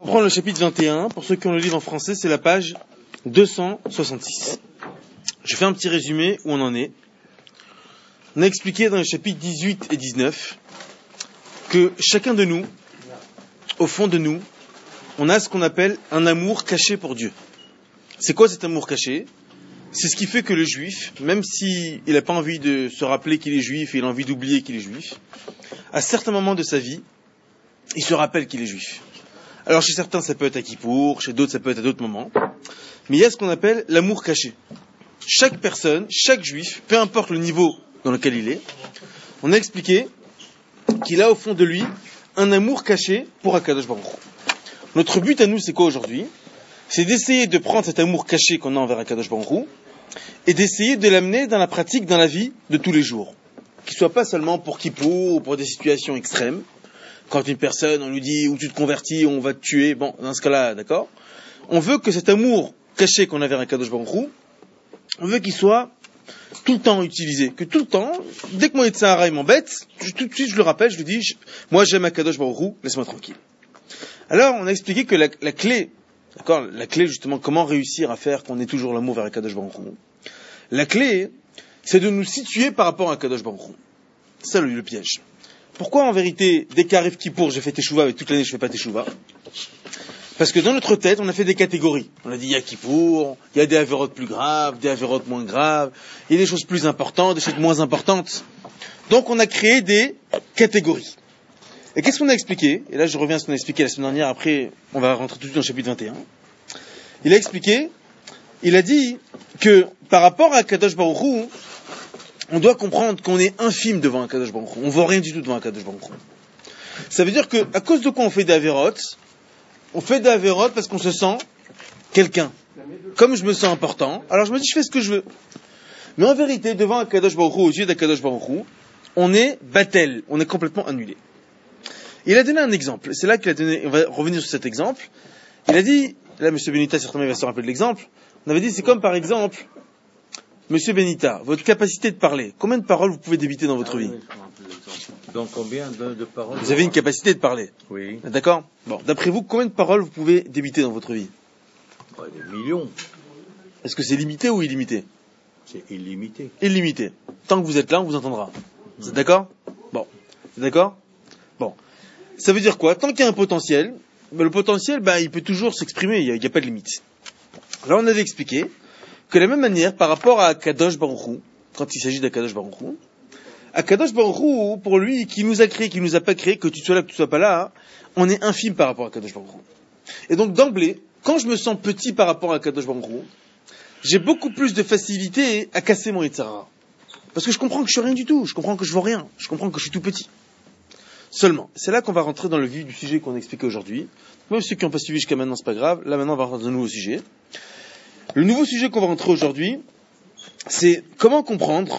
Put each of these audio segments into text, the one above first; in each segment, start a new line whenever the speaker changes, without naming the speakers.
On prend le chapitre 21, pour ceux qui ont le livre en français, c'est la page 266. Je fais un petit résumé où on en est. On a expliqué dans les chapitres 18 et 19 que chacun de nous, au fond de nous, on a ce qu'on appelle un amour caché pour Dieu. C'est quoi cet amour caché ? C'est ce qui fait que le juif, même s'il n'a pas envie de se rappeler qu'il est juif et il a envie d'oublier qu'il est juif, à certains moments de sa vie, il se rappelle qu'il est juif. Alors chez certains ça peut être à Kippour, chez d'autres ça peut être à d'autres moments, mais il y a ce qu'on appelle l'amour caché. Chaque personne, chaque juif, peu importe le niveau dans lequel il est, on a expliqué qu'il a au fond de lui un amour caché pour Akadosh Baruch Hu. Notre but à nous c'est quoi aujourd'hui ? C'est d'essayer de prendre cet amour caché qu'on a envers Akadosh Baruch Hu et d'essayer de l'amener dans la pratique, dans la vie de tous les jours. Qu'il ne soit pas seulement pour Kippour ou pour des situations extrêmes. Quand une personne, on lui dit, ou tu te convertis, on va te tuer, bon, dans ce cas-là, d'accord. On veut que cet amour caché qu'on a vers Akadosh Baruch Hu, on veut qu'il soit tout le temps utilisé. Que tout le temps, dès que mon Yetzirah m'embête, tout de suite je le rappelle, je lui dis, moi j'aime Akadosh Baruch Hu, laisse-moi tranquille. Alors, on a expliqué que la clé, d'accord, la clé justement, comment réussir à faire qu'on ait toujours l'amour vers Akadosh Baruch Hu. La clé, c'est de nous situer par rapport à Akadosh Baruch Hu. C'est ça le piège. Pourquoi en vérité, dès qu'arrive Kippour, j'ai fait Teshuvah, et toute l'année je fais pas Teshuvah ? Parce que dans notre tête, on a fait des catégories. On a dit, il y a Kippour, il y a des avérotes plus graves, des avérotes moins graves, il y a des choses plus importantes, des choses moins importantes. Donc on a créé des catégories. Et qu'est-ce qu'on a expliqué ? Et là je reviens à ce qu'on a expliqué la semaine dernière, après on va rentrer tout de suite dans le chapitre 21. Il a expliqué, il a dit que par rapport à Kadosh Baruch Hu, on doit comprendre qu'on est infime devant un Kadosh Baruch Hu. On ne vaut rien du tout devant un Kadosh Baruch Hu. Ça veut dire que, à cause de quoi on fait des avérotes ? On fait des avérotes parce qu'on se sent quelqu'un. Comme je me sens important, alors je me dis je fais ce que je veux. Mais en vérité, devant un Kadosh Baruch Hu, aux yeux d'un Kadosh Baruch Hu, on est batel, on est complètement annulé. Il a donné un exemple. C'est là qu'il a donné, on va revenir sur cet exemple. Il a dit, là M. Benita certainement va se rappeler de l'exemple, on avait dit c'est comme par exemple, Monsieur Benita, votre capacité de parler, combien de paroles vous pouvez débiter dans votre vie ?
Donc combien de paroles ?
Vous avez une capacité de parler.
Oui.
D'accord ? Bon, d'après vous, combien de paroles vous pouvez débiter dans votre vie ?
Des millions.
Est-ce que c'est limité ou illimité ?
C'est illimité.
Illimité. Tant que vous êtes là, on vous entendra. Vous êtes d'accord ? Bon. Vous êtes d'accord ? Bon. Ça veut dire quoi ? Tant qu'il y a un potentiel, le potentiel, il peut toujours s'exprimer, il n'y a pas de limite. Là, on avait expliqué que de la même manière, par rapport à Kadosh Baruch Hu, quand il s'agit d'Akadosh Baruch Hu, Akadosh Baruch Hu, pour lui, qui nous a créé, qui nous a pas créé, que tu sois là, que tu sois pas là, on est infime par rapport à Akadosh Baruch Hu. Et donc, d'emblée, quand je me sens petit par rapport à Akadosh Baruch Hu, j'ai beaucoup plus de facilité à casser mon Yetzirah. Parce que je comprends que je suis rien du tout, je comprends que je vaux rien, je comprends que je suis tout petit. Seulement, c'est là qu'on va rentrer dans le vif du sujet qu'on a expliqué aujourd'hui. Même ceux qui n'ont pas suivi jusqu'à maintenant, c'est pas grave. Là, maintenant, on va rentrer dans un nouveau sujet. Le nouveau sujet qu'on va rentrer aujourd'hui, c'est comment comprendre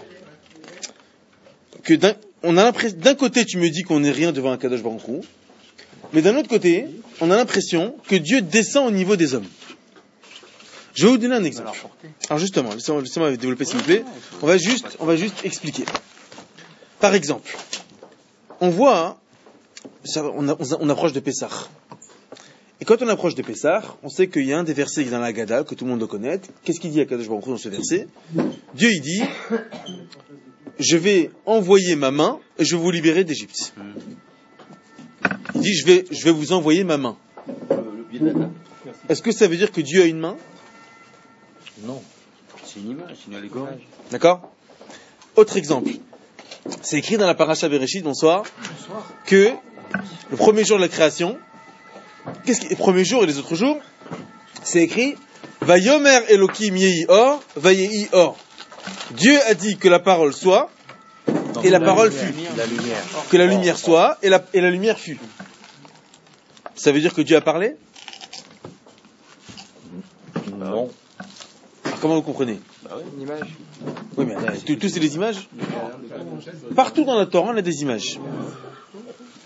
que d'un côté tu me dis qu'on n'est rien devant un Kadosh Baruch Hu, mais d'un autre côté, on a l'impression que Dieu descend au niveau des hommes. Je vais vous donner un exemple. Alors justement, laissez-moi développer s'il vous plaît. On va juste expliquer. Par exemple, on voit, on approche de Pessah. Et quand on approche de Pessah, on sait qu'il y a un des versets dans la Haggadah, que tout le monde doit connaître. Qu'est-ce qu'il dit à Kadosh Baruch Hu dans ce verset ? Dieu, il dit, je vais envoyer ma main et je vais vous libérer d'Égypte. Il dit, je vais vous envoyer ma main. Est-ce que ça veut dire que Dieu a une main ?
Non. C'est une image, c'est une allégorie.
D'accord ? Autre exemple. C'est écrit dans la Parasha Bereshit, bonsoir, que le premier jour de la création, les premiers jours et les autres jours, c'est écrit Vayomer Elokim yehi or, vayehi or. Dieu a dit que la parole soit, et la parole fut. Que la lumière soit, et la lumière fut. Ça veut dire que Dieu a parlé ?
Non.
Alors, comment vous comprenez ?
Une image.
Oui, mais tout c'est des images ? Partout dans la Torah, on a des images. D'accord ?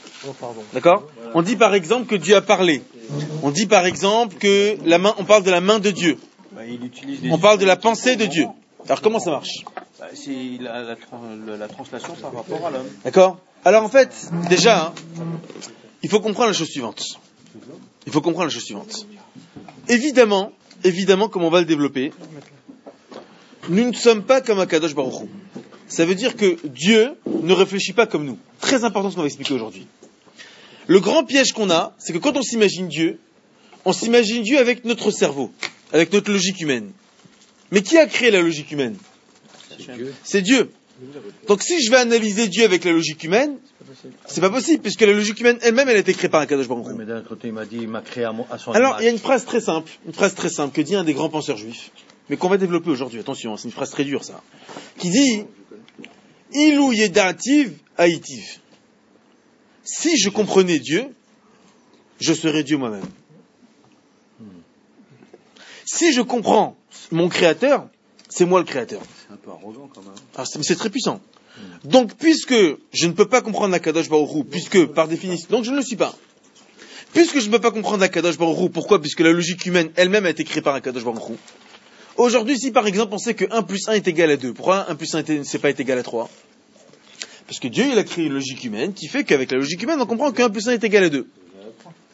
On dit par exemple que Dieu a parlé. On dit par exemple que on parle de la main de Dieu. On parle de la pensée de Dieu. Alors comment ça marche ?
C'est la translation par rapport à l'homme.
D'accord ? Alors en fait, déjà, il faut comprendre la chose suivante. il faut comprendre la chose suivante. Évidemment, comme on va le développer, nous ne sommes pas comme Akadosh Baruch Hu. Ça veut dire que Dieu ne réfléchit pas comme nous. Très important ce qu'on va expliquer aujourd'hui. Le grand piège qu'on a, c'est que quand on s'imagine Dieu avec notre cerveau, avec notre logique humaine. Mais qui a créé la logique humaine ? C'est Dieu. Donc si je vais analyser Dieu avec la logique humaine, c'est pas possible, puisque la logique humaine elle-même, elle a été créée par Akadosh Baruch Hu.
Mais d'un côté, il m'a dit, il m'a créé à son
Alors,
image.
il y a une phrase très simple que dit un des grands penseurs juifs, mais qu'on va développer aujourd'hui, attention, c'est une phrase très dure ça, qui dit « Ilou yedativ haïtiv ». Si je comprenais Dieu, je serais Dieu moi-même. Si je comprends mon créateur, c'est moi le créateur.
C'est un peu arrogant quand même.
Alors, c'est très puissant. Donc, puisque je ne peux pas comprendre Akadosh Baruch Hu, puisque, par définition, donc je ne le suis pas. Puisque je ne peux pas comprendre Akadosh Baruch Hu, pourquoi ? Puisque la logique humaine elle-même a été créée par Akadosh Baruch Hu. Aujourd'hui, si par exemple on sait que 1 plus 1 est égal à 2, pourquoi 1 plus 1 c'est pas égal à 3 ? Parce que Dieu, il a créé une logique humaine qui fait qu'avec la logique humaine, on comprend que 1 plus 1 est égal à 2. D'accord ?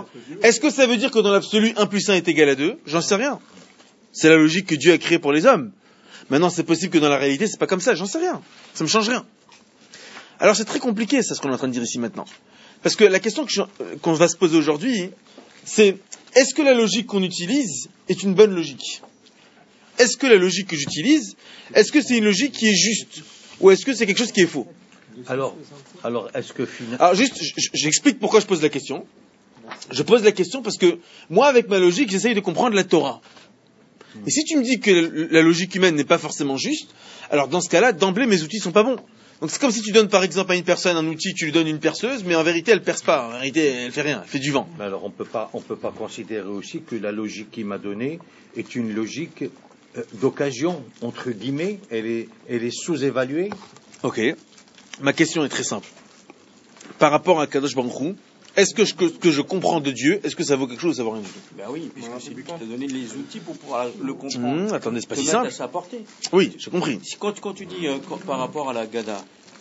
Est-ce que ça veut dire que dans l'absolu, 1 plus 1 est égal à 2 ? J'en sais rien. C'est la logique que Dieu a créée pour les hommes. Maintenant, c'est possible que dans la réalité, c'est pas comme ça. J'en sais rien. Ça me change rien. Alors, c'est très compliqué, ça, ce qu'on est en train de dire ici maintenant. Parce que la question qu'on va se poser aujourd'hui, c'est est-ce que la logique qu'on utilise est une bonne logique ? Est-ce que la logique que j'utilise, est-ce que c'est une logique qui est juste ? Ou est-ce que c'est quelque chose qui est faux ?
Alors, est-ce que finalement...
Alors, juste, j'explique pourquoi je pose la question. Je pose la question parce que, moi, avec ma logique, j'essaye de comprendre la Torah. Et si tu me dis que la logique humaine n'est pas forcément juste, alors dans ce cas-là, d'emblée, mes outils sont pas bons. Donc c'est comme si tu donnes par exemple à une personne un outil, tu lui donnes une perceuse, mais en vérité elle perce pas, en vérité elle fait rien, elle fait du vent.
Mais alors on peut pas considérer aussi que la logique qu'il m'a donnée est une logique d'occasion, entre guillemets, elle est sous-évaluée.
Ok, ma question est très simple. Par rapport à Kadosh Baruch Hu, est-ce que ce que je comprends de Dieu, est-ce que ça vaut quelque chose ou ça vaut rien du tout ?
Ben oui, puisque c'est lui qui t'a donné les outils pour pouvoir le comprendre.
Attendez, c'est pas
te
si
mettre
simple.
à sa portée.
Oui, j'ai compris.
Quand tu dis par rapport à la Gada,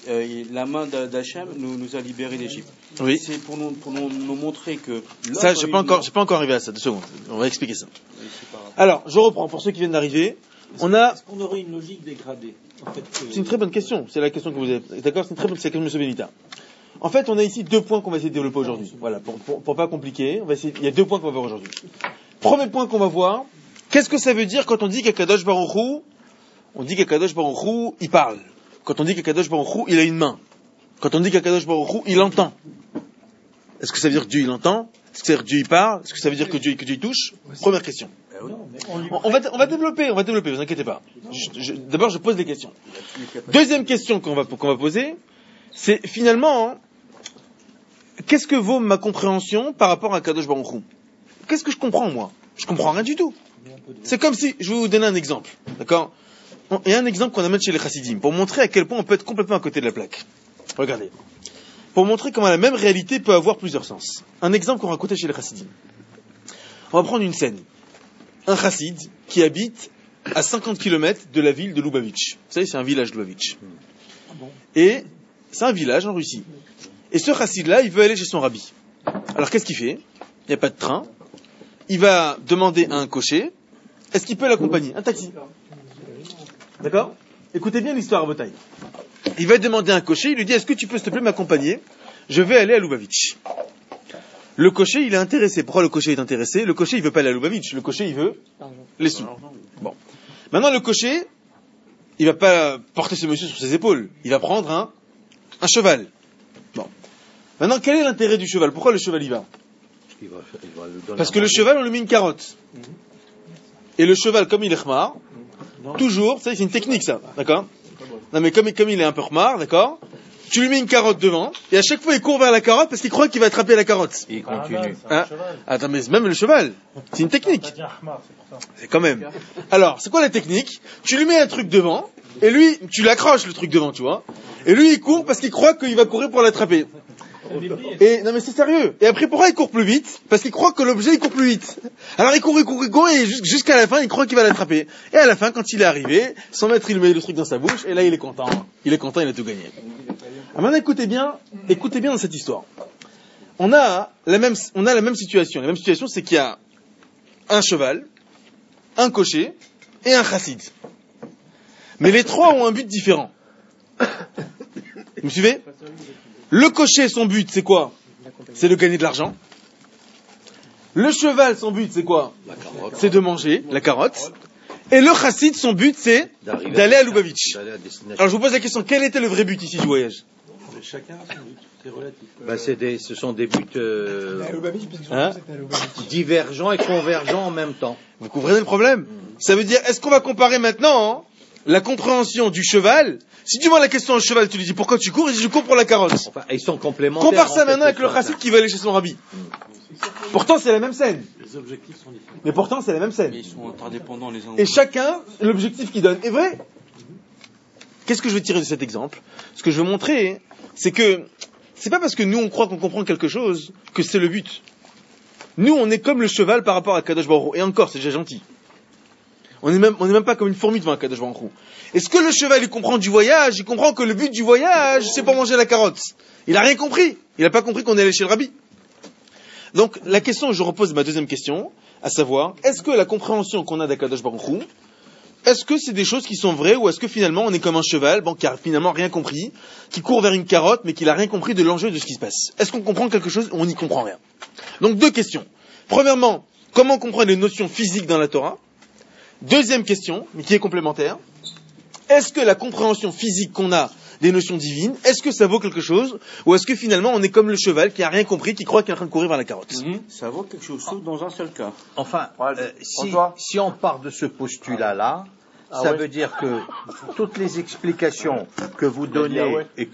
la main d'Hachem nous a libérés d'Égypte.
Oui.
C'est pour nous montrer que...
Ça, j'ai pas encore arrivé à ça. 2 secondes. On va expliquer ça. Alors, je reprends. Pour ceux qui viennent d'arriver,
Est-ce qu'on aurait une logique dégradée en fait,
C'est une très bonne question. C'est la question que vous avez. D'accord, c'est une très bonne question, M. Benita. En fait, on a ici 2 points qu'on va essayer de développer aujourd'hui. Voilà, pour pas compliquer, il y a 2 points qu'on va voir aujourd'hui. Premier point qu'on va voir, qu'est-ce que ça veut dire quand on dit qu'Akadosh Baruch Hu, il parle. Quand on dit qu'Akadosh Baruch Hu, il a une main. Quand on dit qu'Akadosh Baruch Hu, il entend. Est-ce que ça veut dire que Dieu il entend ? Est-ce que ça veut dire que Dieu il parle ? Est-ce que ça veut dire que Dieu il touche ? Première question. On va développer, vous inquiétez pas. D'abord, je pose des questions. Deuxième question qu'on va poser, c'est finalement, qu'est-ce que vaut ma compréhension par rapport à Kadosh Baruch Hu ? Qu'est-ce que je comprends, moi ? Je comprends rien du tout. C'est comme si, je vais vous donner un exemple, d'accord ? Il y a un exemple qu'on amène chez les chassidim, pour montrer à quel point on peut être complètement à côté de la plaque. Regardez. Pour montrer comment la même réalité peut avoir plusieurs sens. Un exemple qu'on racontait chez les chassidim. On va prendre une scène. Un chassid qui habite à 50 km de la ville de Lubavitch. Vous savez, c'est un village de Lubavitch. Et c'est un village en Russie. Et ce chassid-là, il veut aller chez son rabbi. Alors qu'est-ce qu'il fait ? Il n'y a pas de train. Il va demander à un cocher, est-ce qu'il peut l'accompagner ? Un taxi. D'accord ? Écoutez bien l'histoire à votre taille. Il va demander à un cocher, il lui dit, est-ce que tu peux s'il te plaît m'accompagner ? Je vais aller à Lubavitch. Le cocher, il est intéressé. Pourquoi le cocher est intéressé ? Le cocher, il veut pas aller à Lubavitch. Le cocher, il veut les sous. Bon. Maintenant, le cocher, il va pas porter ce monsieur sur ses épaules. Il va prendre un cheval. Bon. Maintenant, quel est l'intérêt du cheval ? Pourquoi le cheval y va ? Parce que le cheval, on lui met une carotte. Et le cheval, comme il est khmar, toujours, ça c'est une technique ça, d'accord ? Non mais comme il est un peu khmar, d'accord ? Tu lui mets une carotte devant, et à chaque fois il court vers la carotte parce qu'il croit qu'il va attraper la carotte.
Et il continue.
Attends, mais même le cheval, c'est une technique. C'est quand même. Alors, c'est quoi la technique ? Tu lui mets un truc devant, et lui, tu l'accroches le truc devant, tu vois ? Et lui il court parce qu'il croit qu'il va courir pour l'attraper. Et non mais c'est sérieux. Et après pourquoi il court plus vite ? Parce qu'il croit que l'objet il court plus vite. Alors il court et jusqu'à la fin il croit qu'il va l'attraper. Et à la fin quand il est arrivé, son maître il met le truc dans sa bouche et là il est content. Il a tout gagné. Alors maintenant écoutez bien dans cette histoire. on a la même situation. La même situation, c'est qu'il y a un cheval, un cocher et un chassid. Mais les trois ont un but différent. Vous me suivez? Le cocher, son but, c'est quoi? C'est de gagner de l'argent. Le cheval, son but, c'est quoi? C'est de manger la carotte. Et le chassid, son but, c'est d'aller à Lubavitch. Alors je vous pose la question, quel était le vrai but ici du voyage?
Chacun a son but, c'est relatif.
Ce sont des buts divergents et convergents en même temps.
Vous comprenez le problème? Ça veut dire, est-ce qu'on va comparer maintenant la compréhension du cheval? Si tu demandes la question au cheval, tu lui dis pourquoi tu cours, il dit je cours pour la carotte.
Enfin, ils sont complémentaires.
Compare ça maintenant avec le chassid qui va aller chez son rabbi. Pourtant c'est la même scène.
Les objectifs sont différents.
Mais pourtant c'est la même scène.
Mais ils sont interdépendants les uns aux
Et
autres.
chacun, l'objectif qu'il donne est vrai. Qu'est-ce que je veux tirer de cet exemple? Ce que je veux montrer, c'est que c'est pas parce que nous on croit qu'on comprend quelque chose que c'est le but. Nous on est comme le cheval par rapport à Kadosh Baruch Hu. Et encore, c'est déjà gentil. On n'est même pas comme une fourmi devant Kadosh Baruch Hu. Est-ce que le cheval il comprend du voyage? Il comprend que le but du voyage c'est pour manger la carotte. Il a rien compris. Il a pas compris qu'on est allé chez le rabbi. Donc la question, je repose ma deuxième question, à savoir, est-ce que la compréhension qu'on a d'Akadosh Baruch Hu, est-ce que c'est des choses qui sont vraies ou est-ce que finalement on est comme un cheval, qui a finalement rien compris, qui court vers une carotte mais qui n'a rien compris de l'enjeu de ce qui se passe? Est-ce qu'on comprend quelque chose ou on n'y comprend rien? Donc deux questions. Premièrement, comment comprendre les notions physiques dans la Torah? Deuxième question, mais qui est complémentaire, est-ce que la compréhension physique qu'on a des notions divines, est-ce que ça vaut quelque chose ou est-ce que finalement on est comme le cheval qui a rien compris, qui croit qu'il est en train de courir vers la carotte?
Ça vaut quelque chose, sauf dans un seul cas.
Enfin, si on part de ce postulat-là, ça veut dire que toutes les explications que vous donnez et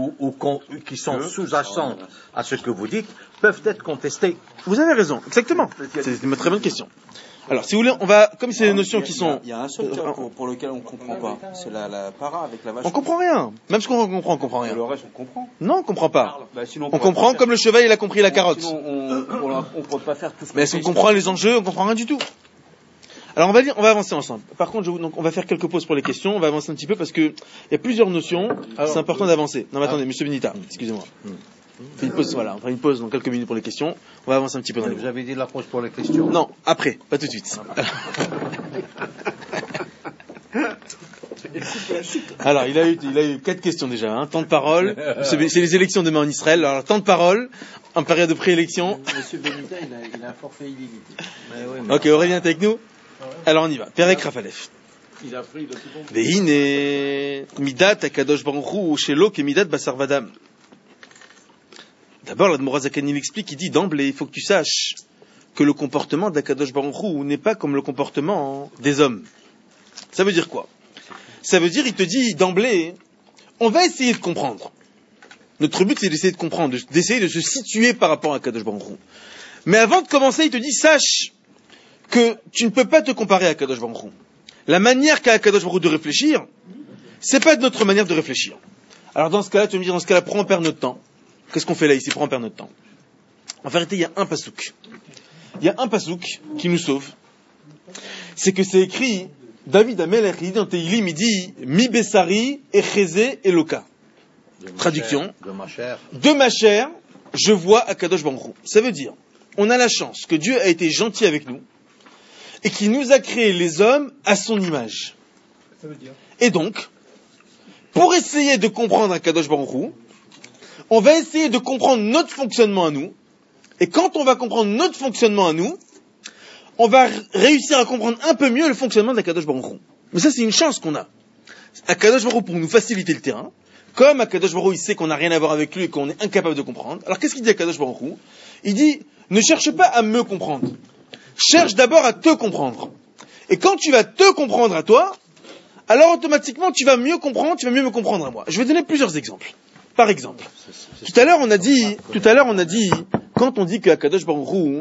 qui sont sous-jacentes à ce que vous dites peuvent être contestées.
Vous avez raison, exactement. C'est une très bonne question. Alors, si vous voulez, on va, comme c'est des notions qui sont...
Il y a un seul cas pour lequel on ne comprend pas. C'est la para avec la vache.
On comprend rien. Même ce qu'on comprend, on comprend rien.
Le reste, on comprend.
Non, on comprend pas.
Sinon,
on comprend comme le cheval, il a compris la carotte.
Sinon, on ne peut pas faire tout ce qu'on
Mais est-ce qu'on comprend les enjeux? On comprend rien du tout. Alors, on va avancer ensemble. Par contre, on va faire quelques pauses pour les questions. On va avancer un petit peu parce que il y a plusieurs notions. C'est important d'avancer. Non, mais attendez, monsieur Benita, excusez-moi. On fait une pause, voilà. On fera une pause dans quelques minutes pour les questions. On va avancer un petit peu dans les
Vous avez dit la pause pour les questions?
Non, après, pas tout de suite. Alors, il a eu 4 questions déjà, Temps de parole. C'est les élections demain en Israël. Alors, temps de parole, en période de préélection.
Monsieur Benita, il a un forfait illimité.
Ok, Aurélien, t'es avec nous? Alors, on y va. Perek Rafalef.
Il a pris le tout bon.
Vehine, midat akadosh baruch hu shelo kemidat basar vadam. D'abord, l'Admora Zaken il explique, il dit d'emblée, il faut que tu saches que le comportement d'Akadosh Baruch Hu n'est pas comme le comportement des hommes. Ça veut dire quoi? Ça veut dire, il te dit d'emblée, on va essayer de comprendre. Notre but, c'est d'essayer de comprendre, d'essayer de se situer par rapport à Akadosh Baruch Hu. Mais avant de commencer, il te dit, sache que tu ne peux pas te comparer à Akadosh Baruch Hu. La manière qu'a Akadosh Baruch Hu de réfléchir, c'est pas de notre manière de réfléchir. Alors dans ce cas-là, tu vas me dire, dans ce cas-là, pourquoi on perd notre temps? Qu'est-ce qu'on fait là ici? Pourquoi on perd notre temps? En vérité, il y a un pasouk. Il y a un pasouk qui nous sauve. C'est que c'est écrit, David Amelech, il dit dans Teilim, il dit, Mi Bessari, Echeze, Eloka. Traduction. De ma chair, je vois Akadosh Baruch Hu. Ça veut dire, on a la chance que Dieu a été gentil avec nous et qu'il nous a créé les hommes à son image.
Ça veut dire.
Et donc, pour essayer de comprendre Akadosh Baruch Hu, on va essayer de comprendre notre fonctionnement à nous. Et quand on va comprendre notre fonctionnement à nous, on va réussir à comprendre un peu mieux le fonctionnement d'Akadosh Baruch Hu. Mais ça, c'est une chance qu'on a. Akadosh Baruch Hu pour nous faciliter le terrain. Comme Akadosh Baruch Hu, il sait qu'on n'a rien à voir avec lui et qu'on est incapable de comprendre. Alors, qu'est-ce qu'il dit Akadosh Baruch Hu? Il dit, ne cherche pas à me comprendre. Cherche d'abord à te comprendre. Et quand tu vas te comprendre à toi, alors automatiquement, tu vas mieux comprendre, tu vas mieux me comprendre à moi. Je vais donner plusieurs exemples. Par exemple, tout à l'heure on a dit, quand on dit qu'Akadosh Baruch Hu,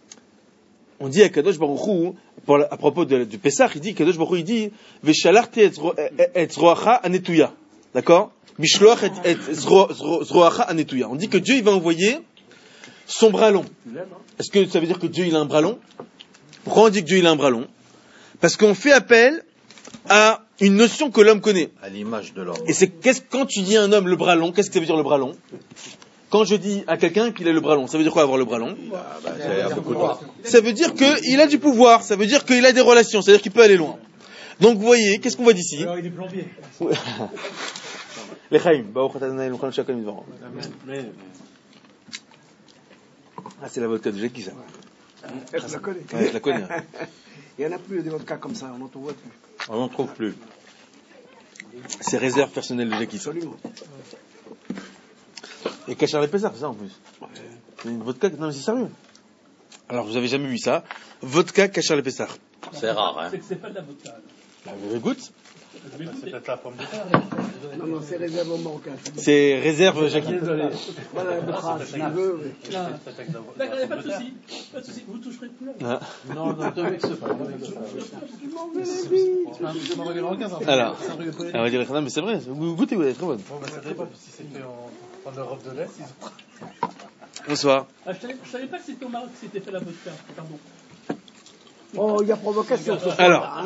on dit Akadosh Baruch Hu, à propos du Pessah, il dit, Akadosh Baruch Hu, il dit, Veshalarti et zroacha anetuya. D'accord? Bishloach et zroacha anetuya. On dit que Dieu, il va envoyer son bras long. Est-ce que ça veut dire que Dieu, il a un bras long? Pourquoi on dit que Dieu, il a un bras long? Parce qu'on fait appel à une notion que l'homme connaît.
À l'image de l'homme.
Et quand tu dis à un homme le bras long, qu'est-ce que ça veut dire le bras long? quand je dis à quelqu'un qu'il a le bras long, ça veut dire quoi avoir le bras long? Ça veut dire qu'il a du pouvoir, ça veut dire qu'il a des relations, ça veut dire qu'il peut aller loin. Donc vous voyez, qu'est-ce qu'on voit d'ici?
Alors, il est plombier.
Les Chaim, ah, c'est la vodka de Jackie, ça.
Je la connais.
Ouais, je la connais.
Il n'y en a plus des vodkas comme ça, on n'en trouve plus.
On n'en trouve plus.
C'est réserve personnelle de Jackie.
Absolument.
Et Kachar les Pessar, c'est ça en plus. C'est une vodka, non mais c'est sérieux. Alors vous avez jamais vu ça? Vodka Kachar les Pessar.
C'est rare, hein.
C'est pas de la vodka.
Bah, vous goûte.
C'est peut-être la pomme de terre.
Non, c'est réserve au Marocain.
C'est réserve Jackie.
Voilà, le bras, si tu veux. Oui.
D'accord, il n'y a pas de souci. Pas de souci. Vous toucherez plus là.
Ah.
Non, te vexe pas.
Alors, on va dire, non mais c'est vrai, vous goûtez, vous êtes très bonne.
Bon, bah, ça dépend, si c'était en Europe de l'Est, ils ont...
Bonsoir.
Ah, je savais pas que c'était au Maroc que c'était fait la vodka. Pardon.
Oh, il y a provocation.
Alors,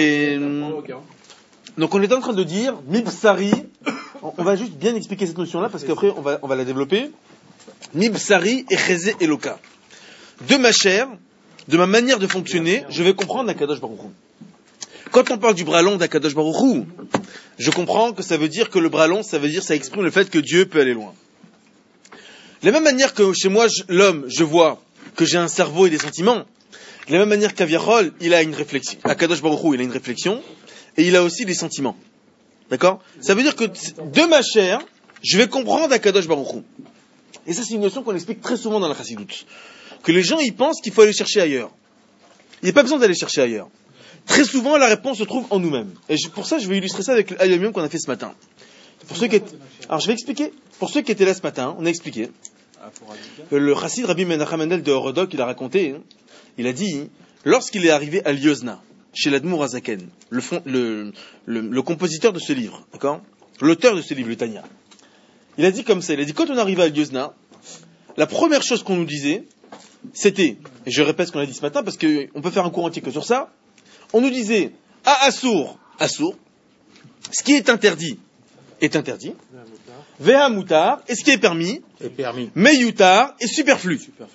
donc on est en train de dire, Mibsari, on va juste bien expliquer cette notion-là parce qu'après on va la développer. Mibsari et Chezé Eloka. De ma chair, de ma manière de fonctionner, je vais comprendre d'Akadosh Baruch Hu. Quand on parle du bras long d'Akadosh Baruch Hu, je comprends que ça veut dire que le bras long, ça exprime le fait que Dieu peut aller loin. De la même manière que chez moi, l'homme, je vois que j'ai un cerveau et des sentiments, de la même manière qu'Aviachol, il a une réflexion. Akadosh Baruch Hu, il a une réflexion, et il a aussi des sentiments. D'accord? Ça veut dire que de ma chair, je vais comprendre Akadosh Baruch Hu. Et ça, c'est une notion qu'on explique très souvent dans la Chassidoute. Que les gens, ils pensent qu'il faut aller chercher ailleurs. Il n'y a pas besoin d'aller chercher ailleurs. Très souvent, la réponse se trouve en nous-mêmes. Et pour ça, je vais illustrer ça avec l'Ayom qu'on a fait ce matin. Alors, je vais expliquer. Pour ceux qui étaient là ce matin, on a expliqué. Le chassid Rabbi Menachem Mendel de Horodok, il a raconté, il a dit, lorsqu'il est arrivé à Liozna, chez l'Admour Azaken, le compositeur de ce livre, d'accord, l'auteur de ce livre, le Tanya, il a dit comme ça, il a dit, quand on arrivait à Liozna, la première chose qu'on nous disait, c'était, et je répète ce qu'on a dit ce matin, parce qu'on peut faire un cours entier que sur ça, on nous disait, Assour, ce qui est interdit, Veha Moutar, et ce qui est permis, Meyutar, et superflu.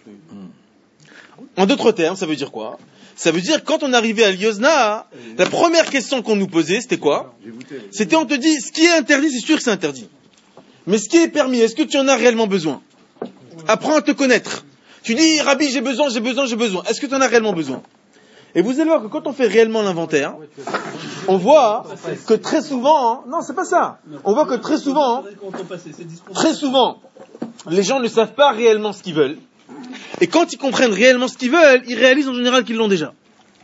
En d'autres termes, ça veut dire quoi? Ça veut dire, quand on arrivait à Liozna, la première question qu'on nous posait, c'était quoi? C'était, on te dit, ce qui est interdit, c'est sûr que c'est interdit. Mais ce qui est permis, est-ce que tu en as réellement besoin? Apprends à te connaître. Tu dis, Rabbi, j'ai besoin. Est-ce que tu en as réellement besoin? Et vous allez voir que quand on fait réellement l'inventaire, on voit que très souvent, non, c'est pas ça. On voit que très souvent, les gens ne savent pas réellement ce qu'ils veulent. Et quand ils comprennent réellement ce qu'ils veulent, ils réalisent en général qu'ils l'ont déjà.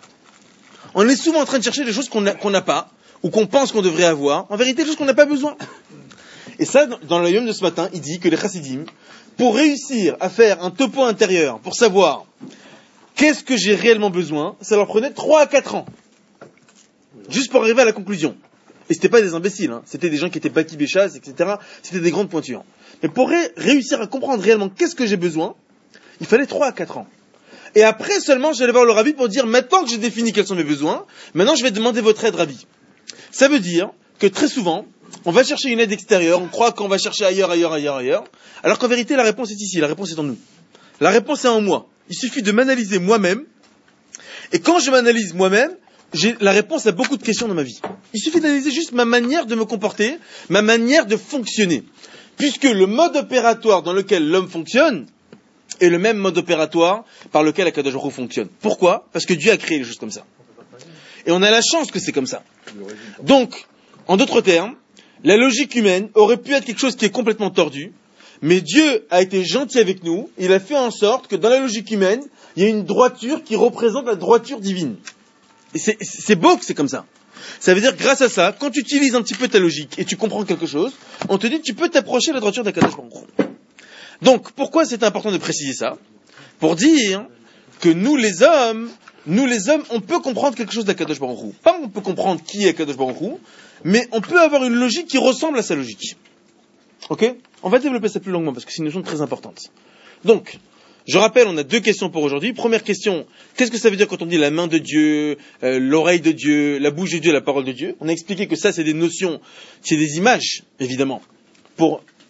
On est souvent en train de chercher des choses qu'on n'a pas, ou qu'on pense qu'on devrait avoir, en vérité des choses qu'on n'a pas besoin. Et ça, dans le Yom de ce matin, il dit que les chassidim, pour réussir à faire un topo intérieur, pour savoir qu'est-ce que j'ai réellement besoin, ça leur prenait 3 à 4 ans. Juste pour arriver à la conclusion. Et c'était pas des imbéciles, hein. C'était des gens qui étaient baki béchas, etc. C'était des grandes pointures. Mais pour réussir à comprendre réellement qu'est-ce que j'ai besoin, il fallait 3 à 4 ans. Et après seulement, j'allais voir le rabbi pour dire, maintenant que j'ai défini quels sont mes besoins, maintenant je vais demander votre aide, rabbi. Ça veut dire que très souvent, on va chercher une aide extérieure, on croit qu'on va chercher ailleurs, alors qu'en vérité, la réponse est ici, la réponse est en nous. La réponse est en moi. Il suffit de m'analyser moi-même, et quand je m'analyse moi-même, j'ai la réponse à beaucoup de questions dans ma vie. Il suffit d'analyser juste ma manière de me comporter, ma manière de fonctionner. Puisque le mode opératoire dans lequel l'homme fonctionne est le même mode opératoire par lequel Akadosh Baruch Hu fonctionne. Pourquoi? Parce que Dieu a créé les choses comme ça. Et on a la chance que c'est comme ça. Donc, en d'autres termes, la logique humaine aurait pu être quelque chose qui est complètement tordu, mais Dieu a été gentil avec nous, il a fait en sorte que dans la logique humaine, il y a une droiture qui représente la droiture divine. Et c'est beau que c'est comme ça. Ça veut dire, grâce à ça, quand tu utilises un petit peu ta logique et tu comprends quelque chose, on te dit tu peux t'approcher de la droiture d'Akadosh Baruch Hu. Donc, pourquoi c'est important de préciser ça? Pour dire que nous les hommes, on peut comprendre quelque chose d'Akadosh Baruch Hu. Pas on peut comprendre qui est Akadosh Baruch Hu, mais on peut avoir une logique qui ressemble à sa logique. Ok? On va développer ça plus longuement parce que c'est une notion très importante. Donc, je rappelle, on a 2 questions pour aujourd'hui. Première question, qu'est-ce que ça veut dire quand on dit la main de Dieu, l'oreille de Dieu, la bouche de Dieu, la parole de Dieu? On a expliqué que ça, c'est des notions, c'est des images, évidemment, pour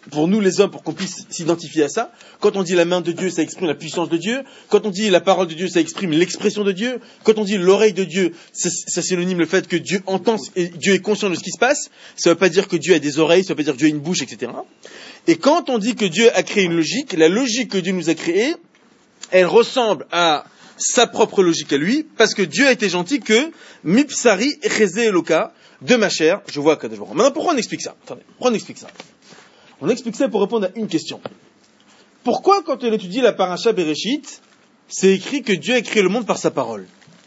pour nous les hommes, pour qu'on puisse s'identifier à ça. Quand on dit la main de Dieu, ça exprime la puissance de Dieu. Quand on dit la parole de Dieu, ça exprime l'expression de Dieu. Quand on dit l'oreille de Dieu, ça synonyme le fait que Dieu entend et Dieu est conscient de ce qui se passe. Ça ne veut pas dire que Dieu a des oreilles, ça ne veut pas dire que Dieu a une bouche, etc. Et quand on dit que Dieu a créé une logique, la logique que Dieu nous a créée, elle ressemble à sa propre logique à lui, parce que Dieu a été gentil que Mipsari Cheze Eloka, de ma chair, je vois Kadosh Baruch Hu. Maintenant, pourquoi on explique ça? Attendez, pourquoi on explique ça? On explique ça pour répondre à une question. Pourquoi, quand on étudie la paracha Bereshit, c'est écrit que Dieu a créé le monde par sa parole?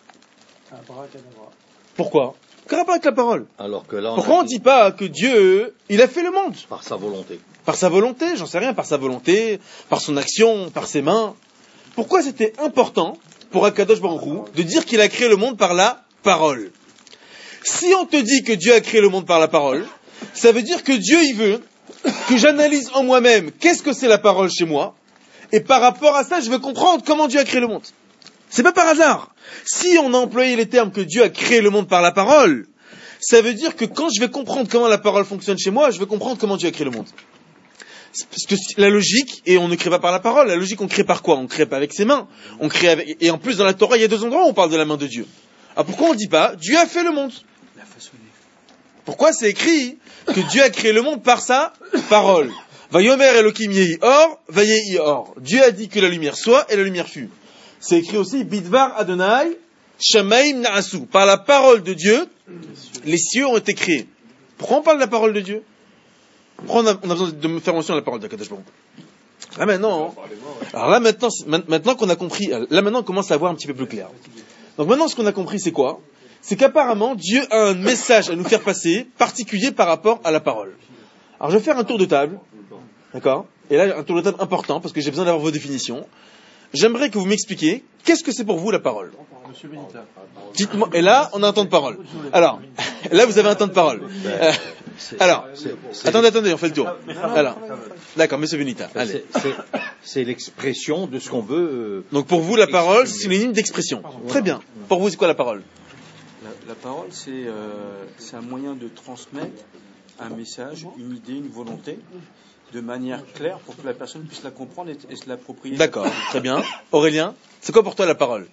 Pourquoi? Quel rapport avec la parole?
Alors que là,
pourquoi on ne dit pas que Dieu, il a fait le monde?
Par sa volonté.
Par sa volonté, j'en sais rien, par sa volonté, par son action, par ses mains. Pourquoi c'était important pour Akadosh Baruch Hu de dire qu'il a créé le monde par la parole? Si on te dit que Dieu a créé le monde par la parole, ça veut dire que Dieu, il veut que j'analyse en moi-même qu'est-ce que c'est la parole chez moi, et par rapport à ça, je veux comprendre comment Dieu a créé le monde. C'est pas par hasard. Si on a employé les termes que Dieu a créé le monde par la parole, ça veut dire que quand je vais comprendre comment la parole fonctionne chez moi, je vais comprendre comment Dieu a créé le monde. Parce que la logique, et on ne crée pas par la parole, la logique on crée par quoi? On crée pas avec ses mains. On crée avec, et en plus dans la Torah, il y a 2 endroits où on parle de la main de Dieu. Alors pourquoi on ne dit pas Dieu a fait le monde? Pourquoi c'est écrit que Dieu a créé le monde par sa parole? Vayomer Elokim yehi or, vayehi or. Dieu a dit que la lumière soit et la lumière fut. C'est écrit aussi Bidvar Adonai Shamaim Naasu. Par la parole de Dieu, les cieux ont été créés. Pourquoi on parle de la parole de Dieu? Pourquoi on a besoin de me faire mention de la parole d'Akadosh Baruch Hu? Là maintenant, alors là maintenant qu'on a compris, là maintenant on commence à voir un petit peu plus clair. Donc maintenant ce qu'on a compris c'est quoi? C'est qu'apparemment, Dieu a un message à nous faire passer, particulier par rapport à la parole. Alors, je vais faire un tour de table, d'accord? Et là, un tour de table important, parce que j'ai besoin d'avoir vos définitions. J'aimerais que vous m'expliquiez, qu'est-ce que c'est pour vous la parole?
Monsieur Benita.
Dites-moi, et là, on a un temps de parole. Alors, là, vous avez un temps de parole. Alors, attendez, on fait le tour. Alors, d'accord, monsieur Benita, allez.
C'est l'expression de ce qu'on veut.
Donc, pour vous, la parole, c'est synonyme d'expression. Très bien. Pour vous, c'est quoi la parole?
La parole, c'est un moyen de transmettre un message, une idée, une volonté, de manière claire pour que la personne puisse la comprendre et se l'approprier.
D'accord, très bien. Aurélien, c'est quoi pour toi la parole?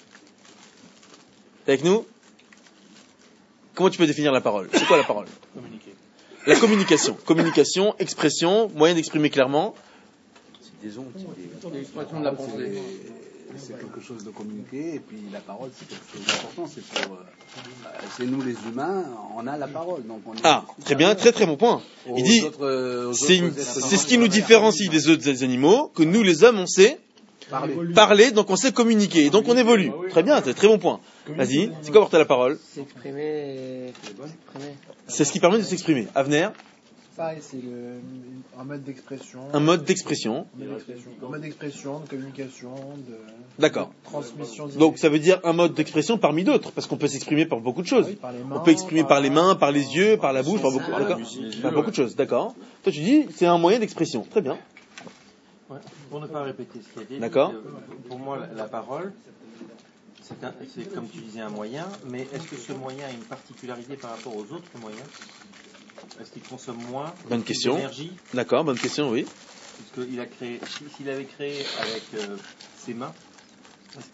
T'es avec nous? Comment tu peux définir la parole? C'est quoi la parole?
Communiquer.
La communication. Communication, expression, moyen d'exprimer clairement.
C'est des ondes.
L'expression de la pensée. C'est quelque chose de communiqué, et puis la parole, c'est quelque chose d'important. C'est nous les humains, on a la parole. Donc on est
très bien, très très bon point. Il dit, c'est ce qui nous différencie des autres animaux, que nous les hommes, on sait parler, donc on sait communiquer, et donc on évolue. Très bien, c'est très bon point. Vas-y, c'est quoi pour toi la parole?
S'exprimer.
C'est ce qui permet de s'exprimer. Avner?
Pareil, c'est un mode d'expression.
Un mode d'expression.
Un mode d'expression, de communication, de
D'accord.
transmission d'idées.
Donc ça veut dire un mode d'expression parmi d'autres, parce qu'on peut s'exprimer par beaucoup de choses.
Oui, par les mains,
on peut exprimer par les mains, par les yeux, par la bouche, par beaucoup de choses. D'accord. Toi tu dis c'est un moyen d'expression. Très bien.
Ouais. Pour ne pas répéter ce qu'il a dit.
D'accord.
Pour moi, la parole, c'est comme tu disais un moyen, mais est-ce que ce moyen a une particularité par rapport aux autres moyens? Est-ce qu'il consomme moins d'énergie?
D'accord, bonne question, oui.
Parce qu'il a créé, s'il avait créé avec ses mains, est-ce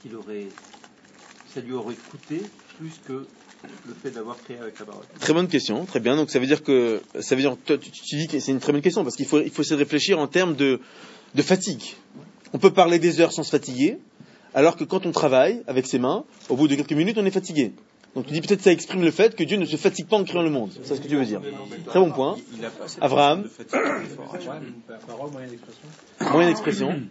ça lui aurait coûté plus que le fait d'avoir créé avec la parole?
Très bonne question, très bien. Donc ça veut dire que, toi, tu dis que c'est une très bonne question parce qu'il faut essayer de réfléchir en termes de fatigue. On peut parler des heures sans se fatiguer, alors que quand on travaille avec ses mains, au bout de quelques minutes, on est fatigué. Donc tu dis peut-être que ça exprime le fait que Dieu ne se fatigue pas en créant le monde. C'est ce que tu veux dire. Très bon point. Abraham.
La parole, moyen d'expression.
Moyen d'expression.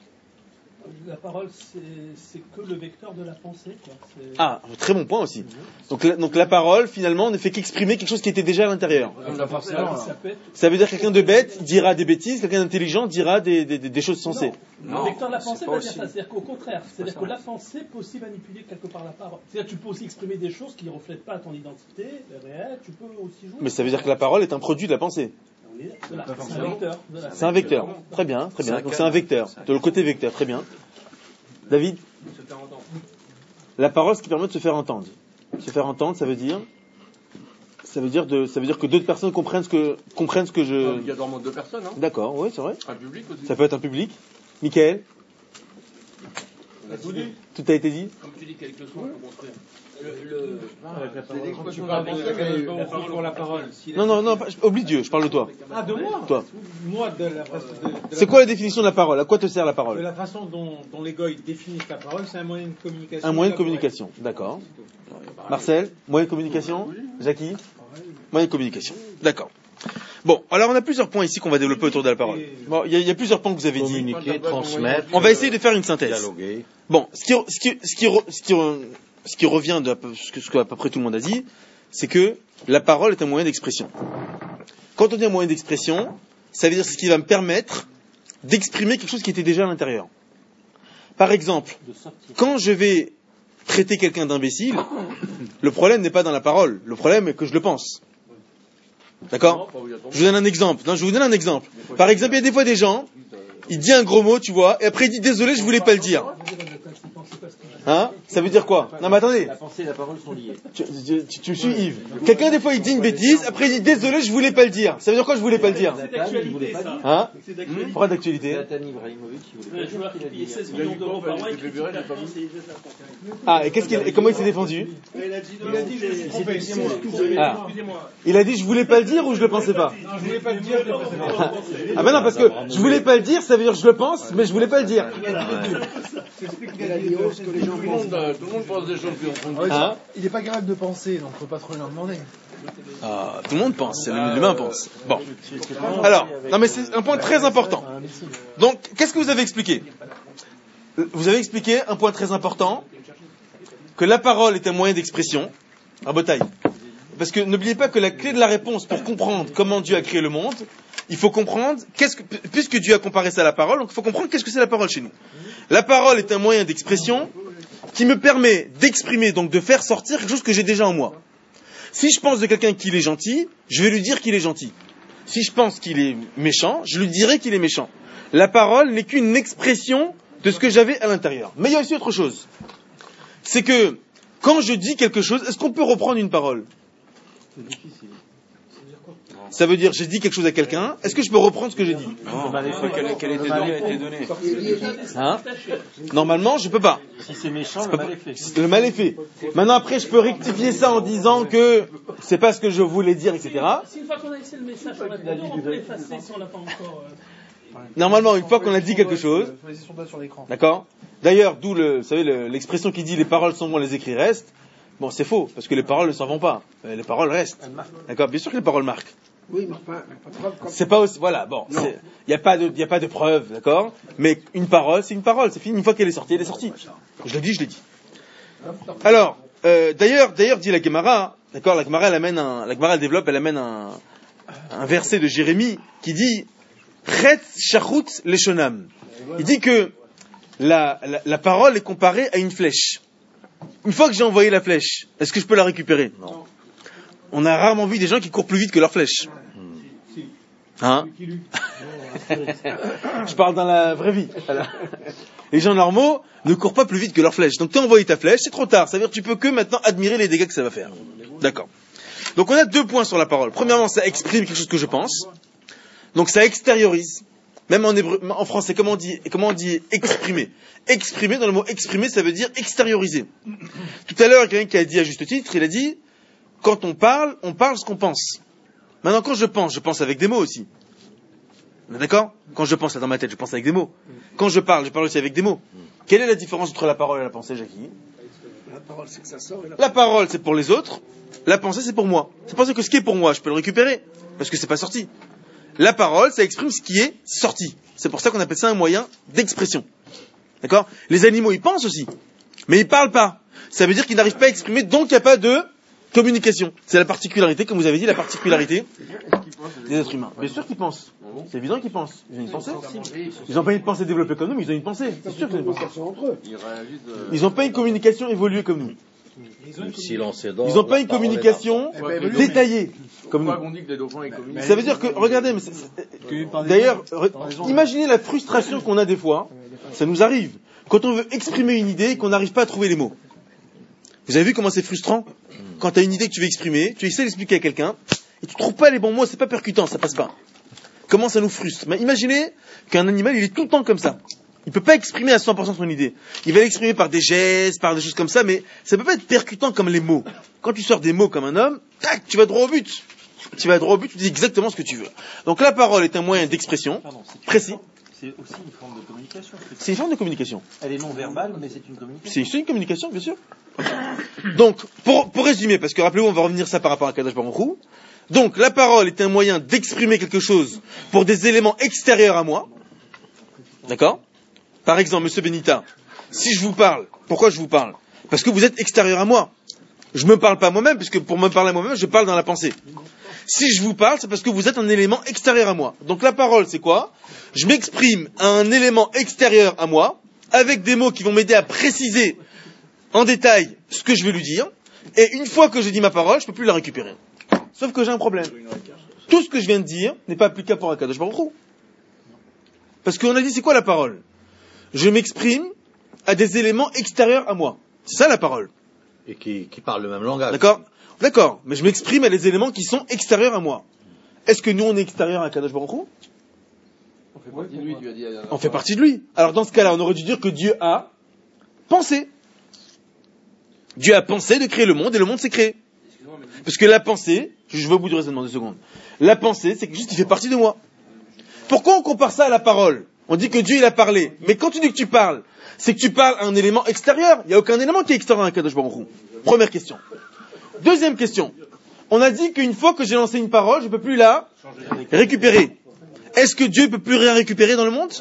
La parole, c'est que le vecteur de la pensée, quoi.
Très bon point aussi. Donc la parole, finalement, ne fait qu'exprimer quelque chose qui était déjà à l'intérieur. Ça veut dire que quelqu'un de bête dira des bêtises, quelqu'un d'intelligent dira des choses sensées.
Non, le vecteur de la pensée va dire ça. C'est-à-dire qu'au contraire, c'est-à-dire que la pensée peut aussi manipuler quelque part la parole. C'est-à-dire que tu peux aussi exprimer des choses qui ne reflètent pas ton identité réelle, tu peux aussi jouer.
Mais ça veut dire que la parole est un produit de la pensée.
Oui, c'est un vecteur.
C'est un vecteur. Très bien. Donc c'est un vecteur. De le côté vecteur, très bien. David? La parole, ce qui permet de se faire entendre. Se faire entendre, ça veut dire Ça veut dire que d'autres personnes comprennent ce que je...
Obligatoirement 2 personnes, hein.
D'accord, oui, c'est vrai.
Un public aussi.
Ça peut être un public. Michael,
On a tout dit.
tout a été dit.
Comme tu dis quelque chose pour construire.
C'est l'expression de la pensée, mais
La parole pour la parole.
Non, oublie Dieu, je parle de toi.
Ah, de moi
Toi.
Moi, de la façon
C'est quoi la définition de la parole? À quoi te sert la
de
parole?
la façon dont les goïs définissent la parole, c'est un moyen de communication.
Un moyen de communication, d'accord. Marcel, moyen de communication? Jackie? Moyen de communication, d'accord. Bon, alors on a plusieurs points ici qu'on va développer autour de la parole. Bon, il y a plusieurs points que vous avez dit.
Communiquer, transmettre.
On va essayer de faire une synthèse.
Dialoguer.
Bon, ce qui revient de ce qu'à peu près tout le monde a dit, c'est que la parole est un moyen d'expression. Quand on dit un moyen d'expression, ça veut dire ce qui va me permettre d'exprimer quelque chose qui était déjà à l'intérieur. Par exemple, quand je vais traiter quelqu'un d'imbécile, le problème n'est pas dans la parole, le problème est que je le pense. D'accord? Je vous donne un exemple. Non, je vous donne un exemple. Par exemple, il y a des fois des gens, il dit un gros mot, tu vois, et après il dit désolé, je voulais pas le dire. Hein? Ça veut dire quoi? Non mais attendez.
La pensée et la parole sont liées.
Tu suis Yves. Quelqu'un des fois il dit une bêtise, après il dit désolé, je voulais pas le dire. Ça veut dire quoi, je voulais pas le dire?
C'est d'actualité, ça.
Hein?
C'est d'actualité.
Pourquoi d'actualité?
Zlatan Ibrahimovic, il voulait
Un
pas
joueur
dire
qui
qu'il a
paye
dit.
16 millions d'euros par mois et critique la France et il fait ça.
Ah, et comment il s'est défendu?
Il a dit je me suis trompé,
Ah.
excusez-moi.
Il a dit je voulais pas le dire ou je le pensais pas?
Non, je voulais pas le dire, je le pensais pas.
Ah ben non, parce que je voulais pas le dire, ça veut dire je le pense, mais je voulais pas le dire.
Il a dit oh, ce que les gens pensent.
Tout le monde pense des choses qui ont
Hein?
Il n'est pas capable de penser, donc on peut pas trop lui en demander.
Ah, tout le monde pense, l'humain pense. Bon. Alors, non mais c'est un point très important. Donc, qu'est-ce que vous avez expliqué? Vous avez expliqué un point très important, que la parole est un moyen d'expression. À bataille. Parce que n'oubliez pas que la clé de la réponse pour comprendre comment Dieu a créé le monde, il faut comprendre, puisque Dieu a comparé ça à la parole, donc il faut comprendre qu'est-ce que c'est la parole chez nous. La parole est un moyen d'expression qui me permet d'exprimer, donc de faire sortir quelque chose que j'ai déjà en moi. Si je pense de quelqu'un qu'il est gentil, je vais lui dire qu'il est gentil. Si je pense qu'il est méchant, je lui dirai qu'il est méchant. La parole n'est qu'une expression de ce que j'avais à l'intérieur. Mais il y a aussi autre chose. C'est que, quand je dis quelque chose, est-ce qu'on peut reprendre une parole? Ça veut dire, j'ai dit quelque chose à quelqu'un, est-ce que je peux reprendre ce que j'ai dit?
Non, quelle était donnée a été donnée.
Hein? Normalement, je peux pas.
Si c'est méchant, le mal est fait.
Le mal est fait. Maintenant, après, je peux rectifier ça en disant que c'est pas ce que je voulais dire, etc.
Si une fois qu'on a laissé le message sur la photo, on peut l'effacer si on l'a pas encore.
Normalement, une fois qu'on a dit quelque chose, d'accord? D'ailleurs, d'où vous savez, l'expression qui dit les paroles sont bonnes, les écrits restent. Bon, c'est faux, parce que les paroles ne s'en vont pas. Les paroles restent. D'accord? Bien sûr que les paroles marquent.
Oui, mais pas de preuve.
C'est pas aussi, voilà, bon, il n'y a pas de preuve, d'accord? Mais une parole, c'est une parole, c'est fini. Une fois qu'elle est sortie, elle est sortie. Je l'ai dit. Alors, d'ailleurs, dit la Gemara, d'accord? La Gemara, elle amène un verset de Jérémie qui dit, Chet shachut leshonam. Il dit que la parole est comparée à une flèche. Une fois que j'ai envoyé la flèche, est-ce que je peux la récupérer? Non. On a rarement vu des gens qui courent plus vite que leur flèche. Hein? Je parle dans la vraie vie. Les gens normaux ne courent pas plus vite que leur flèche. Donc tu as envoyé ta flèche, c'est trop tard. Ça veut dire que tu peux que maintenant admirer les dégâts que ça va faire. D'accord. Donc on a 2 points sur la parole. Premièrement, ça exprime quelque chose que je pense. Donc ça extériorise. Même en hébreu, en français, comment on dit exprimer? Exprimer, dans le mot exprimer, ça veut dire extérioriser. Tout à l'heure, quelqu'un qui a dit à juste titre, il a dit, quand on parle ce qu'on pense. Maintenant, quand je pense avec des mots aussi. D'accord? Quand je pense là dans ma tête, je pense avec des mots. Quand je parle aussi avec des mots. Quelle est la différence entre la parole et la pensée, Jackie?
La parole, c'est que ça sort.
La parole, c'est pour les autres. La pensée, c'est pour moi. C'est pour ça que ce qui est pour moi, je peux le récupérer. Parce que c'est pas sorti. La parole, ça exprime ce qui est sorti. C'est pour ça qu'on appelle ça un moyen d'expression. D'accord? Les animaux, ils pensent aussi. Mais ils parlent pas. Ça veut dire qu'ils n'arrivent pas à exprimer, donc il n'y a pas de communication. C'est la particularité, comme vous avez dit, la particularité des êtres humains. Bien sûr qu'ils pensent. C'est évident qu'ils pensent. Ils ont une pensée. Ils n'ont pas une pensée développée comme nous, mais ils ont une pensée. C'est sûr qu'ils ont une pensée. Ils n'ont pas une communication évoluée comme nous. Ils n'ont pas une communication détaillée comme nous. Ça veut dire que, regardez, d'ailleurs, imaginez la frustration qu'on a des fois. Ça nous arrive. Quand on veut exprimer une idée et qu'on n'arrive pas à trouver les mots. Vous avez vu comment c'est frustrant? quand tu as une idée que tu veux exprimer, tu essaies d'expliquer à quelqu'un, et tu trouves pas les bons mots, c'est pas percutant, ça passe pas. Comment ça nous frustre? Mais imaginez qu'un animal, il est tout le temps comme ça. Il peut pas exprimer à 100% son idée. Il va l'exprimer par des gestes, par des choses comme ça, mais ça peut pas être percutant comme les mots. Quand tu sors des mots comme un homme, tac, tu vas droit au but. Tu vas droit au but, tu dis exactement ce que tu veux. Donc la parole est un moyen d'expression précis.
C'est aussi une forme de communication.
C'est une forme de communication.
Elle est non verbale, mais c'est une communication.
C'est une communication, bien sûr. Donc, pour résumer, parce que rappelez-vous, on va revenir ça par rapport à Kadosh Baruch Hu. Donc, la parole est un moyen d'exprimer quelque chose pour des éléments extérieurs à moi. D'accord? Par exemple, Monsieur Benita, si je vous parle, pourquoi je vous parle? Parce que vous êtes extérieur à moi. Je me parle pas moi-même, puisque pour me parler à moi-même, je parle dans la pensée. Si je vous parle, c'est parce que vous êtes un élément extérieur à moi. Donc la parole, c'est quoi? Je m'exprime à un élément extérieur à moi, avec des mots qui vont m'aider à préciser en détail ce que je veux lui dire, et une fois que j'ai dit ma parole, je peux plus la récupérer. Sauf que j'ai un problème. Tout ce que je viens de dire n'est pas applicable pour Akadosh Baruch Hu. Parce qu'on a dit, c'est quoi la parole? Je m'exprime à des éléments extérieurs à moi. C'est ça la parole.
Et qui parlent le même langage.
D'accord, mais je m'exprime à des éléments qui sont extérieurs à moi. Est-ce que nous, on est extérieurs à Kadosh Baruch Hu?
On fait partie de lui, tu as dit.
On fait partie de lui. Alors dans ce cas-là, on aurait dû dire que Dieu a pensé. Dieu a pensé de créer le monde et le monde s'est créé. Parce que la pensée, je vais au bout du raisonnement 2 secondes. La pensée, c'est que juste il fait partie de moi. Pourquoi on compare ça à la parole? On dit que Dieu il a parlé. Mais quand tu dis que tu parles, c'est que tu parles à un élément extérieur. Il n'y a aucun élément qui est extérieur à Kadosh Baruch Hu. Première question. Deuxième question. On a dit qu'une fois que j'ai lancé une parole, je ne peux plus la récupérer. Est-ce que Dieu ne peut plus rien récupérer dans le monde?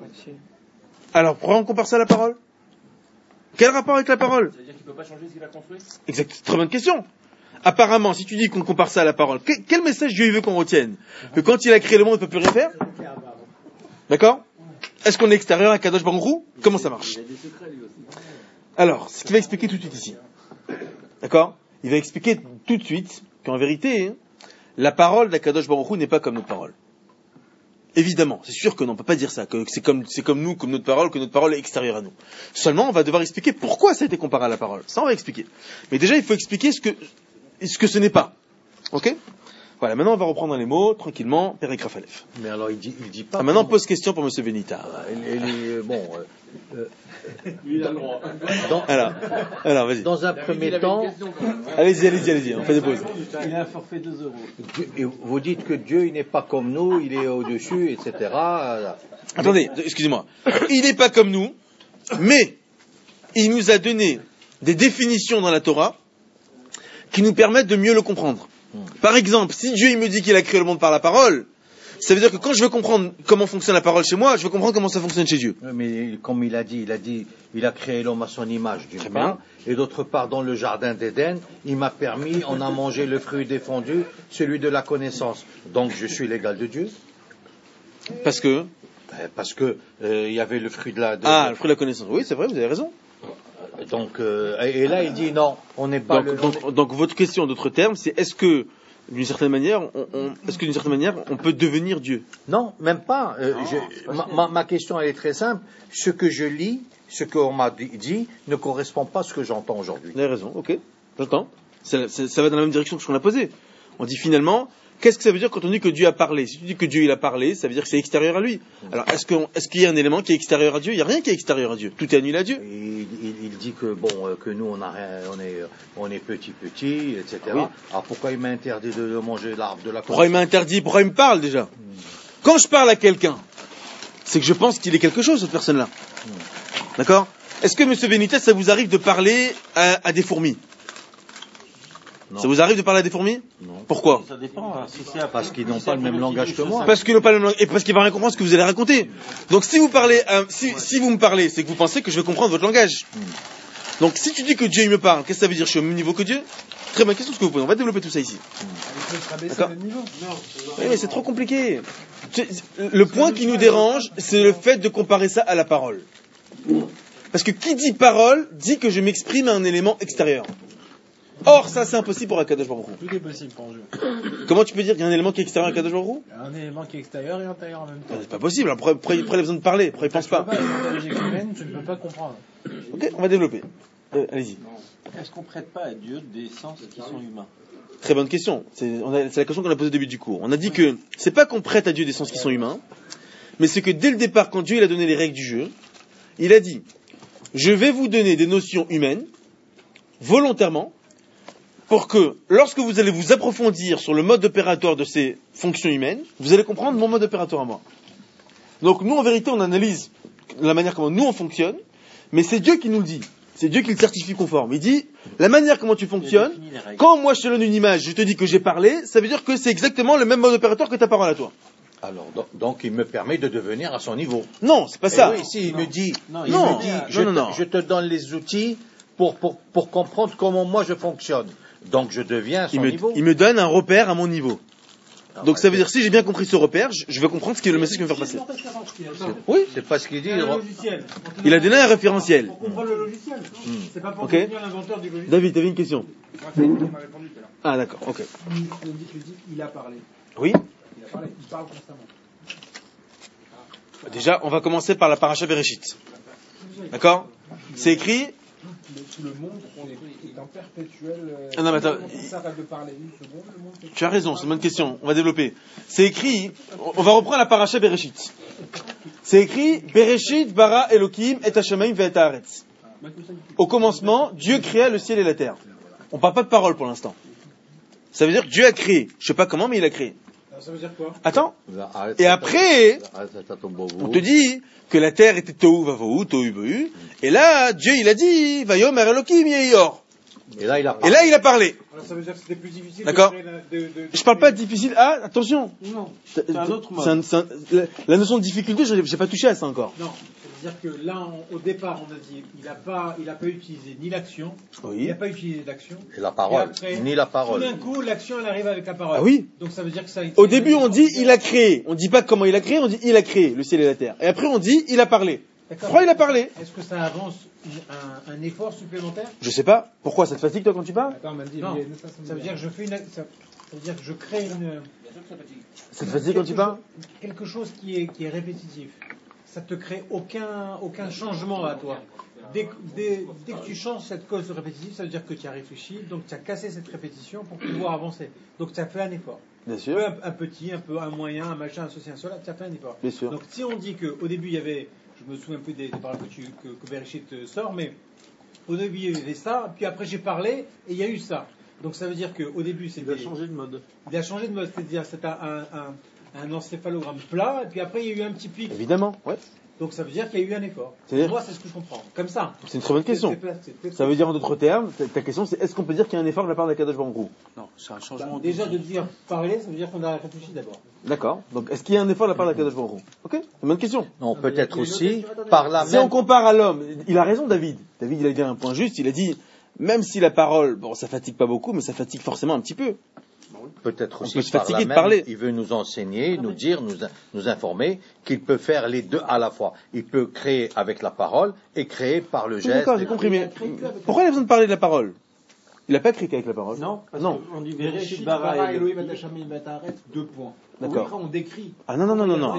Alors pourquoi on compare ça à la parole? Quel rapport avec la parole?
C'est-à-dire qu'il ne peut pas changer ce qu'il a construit?
Exact. Très bonne question. Apparemment, si tu dis qu'on compare ça à la parole, quel message Dieu veut qu'on retienne? Que quand il a créé le monde, il ne peut plus rien faire? D'accord? Est-ce qu'on est extérieur à Kadosh Baruch Hu? Comment ça marche? Alors, ce qu'il va expliquer tout de suite ici. D'accord? Il va expliquer tout de suite qu'en vérité, la parole d'Akadosh Baruch Hu n'est pas comme notre parole. Évidemment, c'est sûr que non, on ne peut pas dire ça, que c'est comme nous, comme notre parole est extérieure à nous. Seulement, on va devoir expliquer pourquoi ça a été comparé à la parole. Ça, on va expliquer. Mais déjà, il faut expliquer ce que ce n'est pas. Ok? Voilà, maintenant on va reprendre les mots, tranquillement, Perek Rafalef.
Mais alors il dit pas...
Ah, maintenant on pose question pour M. Benita.
Il a le droit.
Alors, vas-y.
Dans un premier temps...
Allez-y, on fait des pauses.
Il a un forfait 2 €.
Vous dites que Dieu, il n'est pas comme nous, il est au-dessus, etc.
Attendez, excusez-moi. Il n'est pas comme nous, mais il nous a donné des définitions dans la Torah qui nous permettent de mieux le comprendre. Par exemple, si Dieu il me dit qu'il a créé le monde par la parole, ça veut dire que quand je veux comprendre comment fonctionne la parole chez moi, je veux comprendre comment ça fonctionne chez Dieu.
Mais comme il a dit, il a créé l'homme à son image, d'une part, et d'autre part, dans le jardin d'Éden, il m'a permis, on a mangé le fruit défendu, celui de la connaissance. Donc je suis l'égal de Dieu.
Parce que
il y avait le fruit de la...
le fruit de la connaissance. Oui, c'est vrai, vous avez raison.
Donc, et là, il dit non, on n'est pas...
Donc votre question, d'autres termes, c'est est-ce que d'une certaine manière, on peut devenir Dieu?
Non, même pas. Ma question, elle est très simple. Ce que je lis, ce qu'on m'a dit, ne correspond pas à ce que j'entends aujourd'hui.
Vous avez raison, ok, j'entends. Ça va dans la même direction que ce qu'on a posé. On dit finalement, qu'est-ce que ça veut dire quand on dit que Dieu a parlé? Si tu dis que Dieu il a parlé, ça veut dire que c'est extérieur à lui. Alors, est-ce qu'il y a un élément qui est extérieur à Dieu? Il n'y a rien qui est extérieur à Dieu. Tout est annulé à Dieu.
Il dit que que nous on est petit, etc. Oui. Alors pourquoi il m'a interdit de manger l'arbre de la connaissance?
Pourquoi il m'a interdit? Pourquoi il me parle déjà? Quand je parle à quelqu'un, c'est que je pense qu'il est quelque chose, cette personne-là. D'accord? Est-ce que, Monsieur Benitez, ça vous arrive de parler à des fourmis? Non. Ça vous arrive de parler à des fourmis?
Non.
Pourquoi?
Ça dépend.
Parce qu'ils n'ont pas le même langage que moi.
Parce qu'ils n'ont pas le même langage et parce qu'ils vont rien comprendre ce que vous allez raconter. Donc si vous parlez, si vous me parlez, c'est que vous pensez que je vais comprendre votre langage. Donc si tu dis que Dieu il me parle, qu'est-ce que ça veut dire? Je suis au même niveau que Dieu? Très bonne question ce que vous posez. On va développer tout ça ici.
D'accord.
Oui, mais c'est trop compliqué. Le point qui nous dérange, c'est le fait de comparer ça à la parole. Parce que qui dit parole dit que je m'exprime à un élément extérieur. Or, ça, c'est impossible pour Akadosh Baruch Hu.
Tout est possible pour Dieu.
Comment tu peux dire qu'il y a un élément qui est extérieur à Akadosh Baruch Hu?
Un élément qui est extérieur et intérieur en même temps.
C'est pas possible. Alors, pourquoi il a besoin de parler? Pourquoi il pense pas?
Tu ne peux pas, tu ne peux pas comprendre.
Ok, on va développer. Allez-y.
Est-ce qu'on prête pas à Dieu des sens qui sont humains?
Très bonne question. C'est la question qu'on a posée au début du cours. On a dit que c'est pas qu'on prête à Dieu des sens qui sont humains, mais c'est que dès le départ, quand Dieu il a donné les règles du jeu, il a dit, je vais vous donner des notions humaines, volontairement, pour que, lorsque vous allez vous approfondir sur le mode opératoire de ces fonctions humaines, vous allez comprendre mon mode opératoire à moi. Donc nous, en vérité, on analyse la manière comment nous on fonctionne, mais c'est Dieu qui nous le dit. C'est Dieu qui le certifie conforme. Il dit, la manière comment tu fonctionnes, quand moi je te donne une image, je te dis que j'ai parlé, ça veut dire que c'est exactement le même mode opératoire que ta parole à toi.
Alors, donc il me permet de devenir à son niveau.
Non, c'est pas ça.
Oui, si, il me dit,
non.
Je te donne les outils pour comprendre comment moi je fonctionne. Donc je deviens à son niveau.
Il me donne un repère à mon niveau. Donc ça veut dire, si j'ai bien compris ce repère, je vais comprendre ce qui est le message qu'il veut faire passer. Oui.
C'est pas ce qu'il dit.
Il a donné un référentiel.
Pour comprendre le logiciel. C'est pas pour devenir l'inventeur du logiciel.
David, t'avais une question?
Il m'a répondu tout à l'heure.
Ah d'accord, ok.
Il a parlé.
Oui.
Il a parlé, il parle constamment.
Déjà, on va commencer par la paracha Bereshit. D'accord? C'est écrit.
Tout le monde est en perpétuel.
Ah non, mais attends.
S'arrête de parler une seconde, le monde.
Tu as raison, c'est une bonne question. On va développer. C'est écrit. On va reprendre la paracha Bereshit. C'est écrit Bereshit bara Elohim et Hashemayim ve'et haaretz. Au commencement, Dieu créa le ciel et la terre. On parle pas de parole pour l'instant. Ça veut dire que Dieu a créé. Je sais pas comment, mais il a créé.
Alors, ça veut dire quoi?
Attends. Et après, on te dit que la terre était tohu vavohu, tohu bohu. Et là, Dieu, il a dit, vayomer Elohim yeyor.
Et là, il a
parlé.
Alors, ça veut dire que c'était plus difficile.
D'accord. Je parle pas de difficile. Ah, attention.
Non.
C'est un autre mode. La notion de difficulté, j'ai pas touché à ça encore.
Non. C'est-à-dire que là, au départ, on a dit, il n'a pas utilisé ni l'action, il n'a pas utilisé l'action.
Et la parole, ni la parole.
Tout d'un coup, l'action, elle arrive avec la parole.
Ah oui.
Donc ça veut dire que ça.
Au début, on dit, il a créé. On dit pas comment il a créé, on dit, il a créé le ciel et la terre. Et après, on dit, il a parlé. Pourquoi il a parlé?
Est-ce que ça avance un effort supplémentaire?
Je sais pas. Pourquoi? Ça te fatigue, toi, quand tu parles?
Attends, non. Ça veut dire que je fais ça veut dire que je crée une.
Ça te fatigue quand tu parles?
Quelque chose qui est répétitif. Ça te crée aucun changement à toi. Dès que tu changes cette cause répétitive, ça veut dire que tu as réfléchi, donc tu as cassé cette répétition pour pouvoir avancer. Donc tu as fait un effort.
Bien sûr.
Un petit, un moyen, un machin, un ceci, un cela, tu as fait un effort.
Bien sûr.
Donc si on dit qu'au début il y avait, je me souviens un peu des paroles que Bereshit sort, mais au début il y avait ça, puis après j'ai parlé et il y a eu ça. Donc ça veut dire qu'au début c'était.
Il a changé de mode.
Il a changé de mode, c'est-à-dire c'est un encéphalogramme plat, et puis après il y a eu un petit pic.
Évidemment, ouais.
Donc ça veut dire qu'il y a eu un effort. Moi, c'est ce que je comprends. Comme ça.
C'est une très bonne question. Ça veut dire en d'autres termes, ta question c'est est-ce qu'on peut dire qu'il y a un effort de la part de Kadosh Baruch Hu?
Non, c'est un changement.
Déjà de dire parler, ça veut dire qu'on a réfléchi d'abord.
D'accord. Donc est-ce qu'il y a un effort de la part de Kadosh Baruch Hu? Ok, c'est une bonne question.
Non, peut-être aussi par la
Si on compare à l'homme, il a raison David. David il a dit un point juste, il a dit même si la parole, bon ça fatigue pas beaucoup, mais ça fatigue forcément un petit peu.
Peut-être aussi
on peut se fatiguer
par
de parler.
Il veut nous enseigner, nous dire, nous informer qu'il peut faire les deux à la fois. Il peut créer avec la parole et créer par le geste.
D'accord, j'ai compris, mais pourquoi il a besoin de parler de la parole? Il n'a pas créé qu'avec la parole.
Non, parce qu'on dit Bereshit bara Elohim et Hashemayim ve'et haaretz, 2 points.
D'accord.
Après on décrit.
Ah non.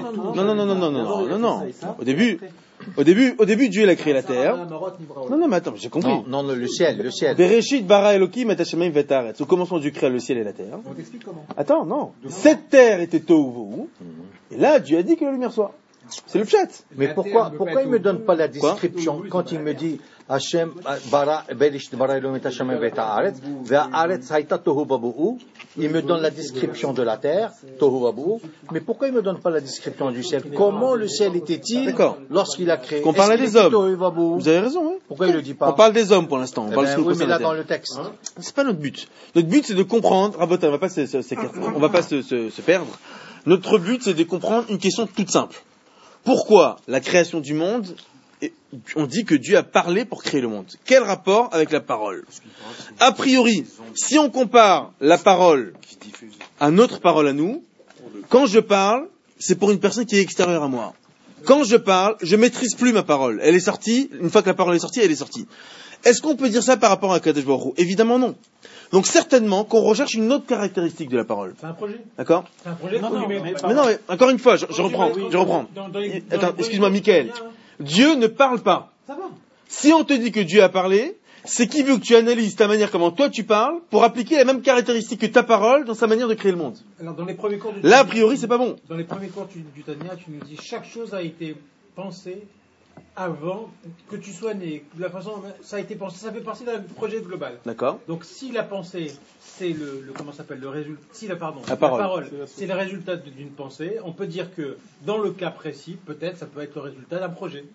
Au début, Dieu il a créé la terre. Non, mais attends, j'ai compris.
Non, le ciel.
Bereshit bara Elohim et Hashemayim ve'et haaretz. Au commencement, Dieu crée le ciel et la terre.
On t'explique comment.
Attends, non. Cette terre était tohu vohu. Et là, Dieu a dit que la lumière soit. C'est le pshat.
Mais pourquoi il me donne pas la description quand il me dit Hashem bara Bereshit bara Elohim et Hashemayim ve'et haaretz ve'haaretz hayta tohu vabohu. Il me donne la description de la terre, tohu vabohu. Mais pourquoi il me donne pas la description du ciel? Comment le ciel était-il lorsqu'il a créé?
On parlait des hommes. Vous avez raison, oui.
Pourquoi il le dit pas?
On parle des hommes pour l'instant.
Oui, mais là dans le texte.
C'est pas notre but. Notre but c'est de comprendre. Rabotin, on va pas se perdre. Notre but c'est de comprendre une question toute simple. Pourquoi la création du monde, on dit que Dieu a parlé pour créer le monde? Quel rapport avec la parole? A priori, si on compare la parole à notre parole à nous, quand je parle, c'est pour une personne qui est extérieure à moi. Quand je parle, je maîtrise plus ma parole. Elle est sortie, une fois que la parole est sortie, elle est sortie. Est-ce qu'on peut dire ça par rapport à Kadosh Baruch Hu? Évidemment non. Donc certainement qu'on recherche une autre caractéristique de la parole.
C'est un projet.
D'accord?
C'est un projet.
Mais non, mais encore une fois, je reprends. Attends, excuse-moi, Michael. Dieu ne parle pas.
Ça va.
Si on te dit que Dieu a parlé, c'est qui veut que tu analyses ta manière, comment toi tu parles, pour appliquer la même caractéristique que ta parole dans sa manière de créer le monde.
Alors, dans les premiers cours
là, a priori, c'est pas bon.
Dans les premiers cours du Tanya, tu nous dis chaque chose a été pensée avant que tu sois né. De la façon, ça a été pensé, ça fait partie d'un projet global.
D'accord.
Donc, si la pensée, c'est comment ça s'appelle, le résultat, si la
parole,
c'est le résultat d'une pensée, on peut dire que dans le cas précis, peut-être, ça peut être le résultat d'un projet.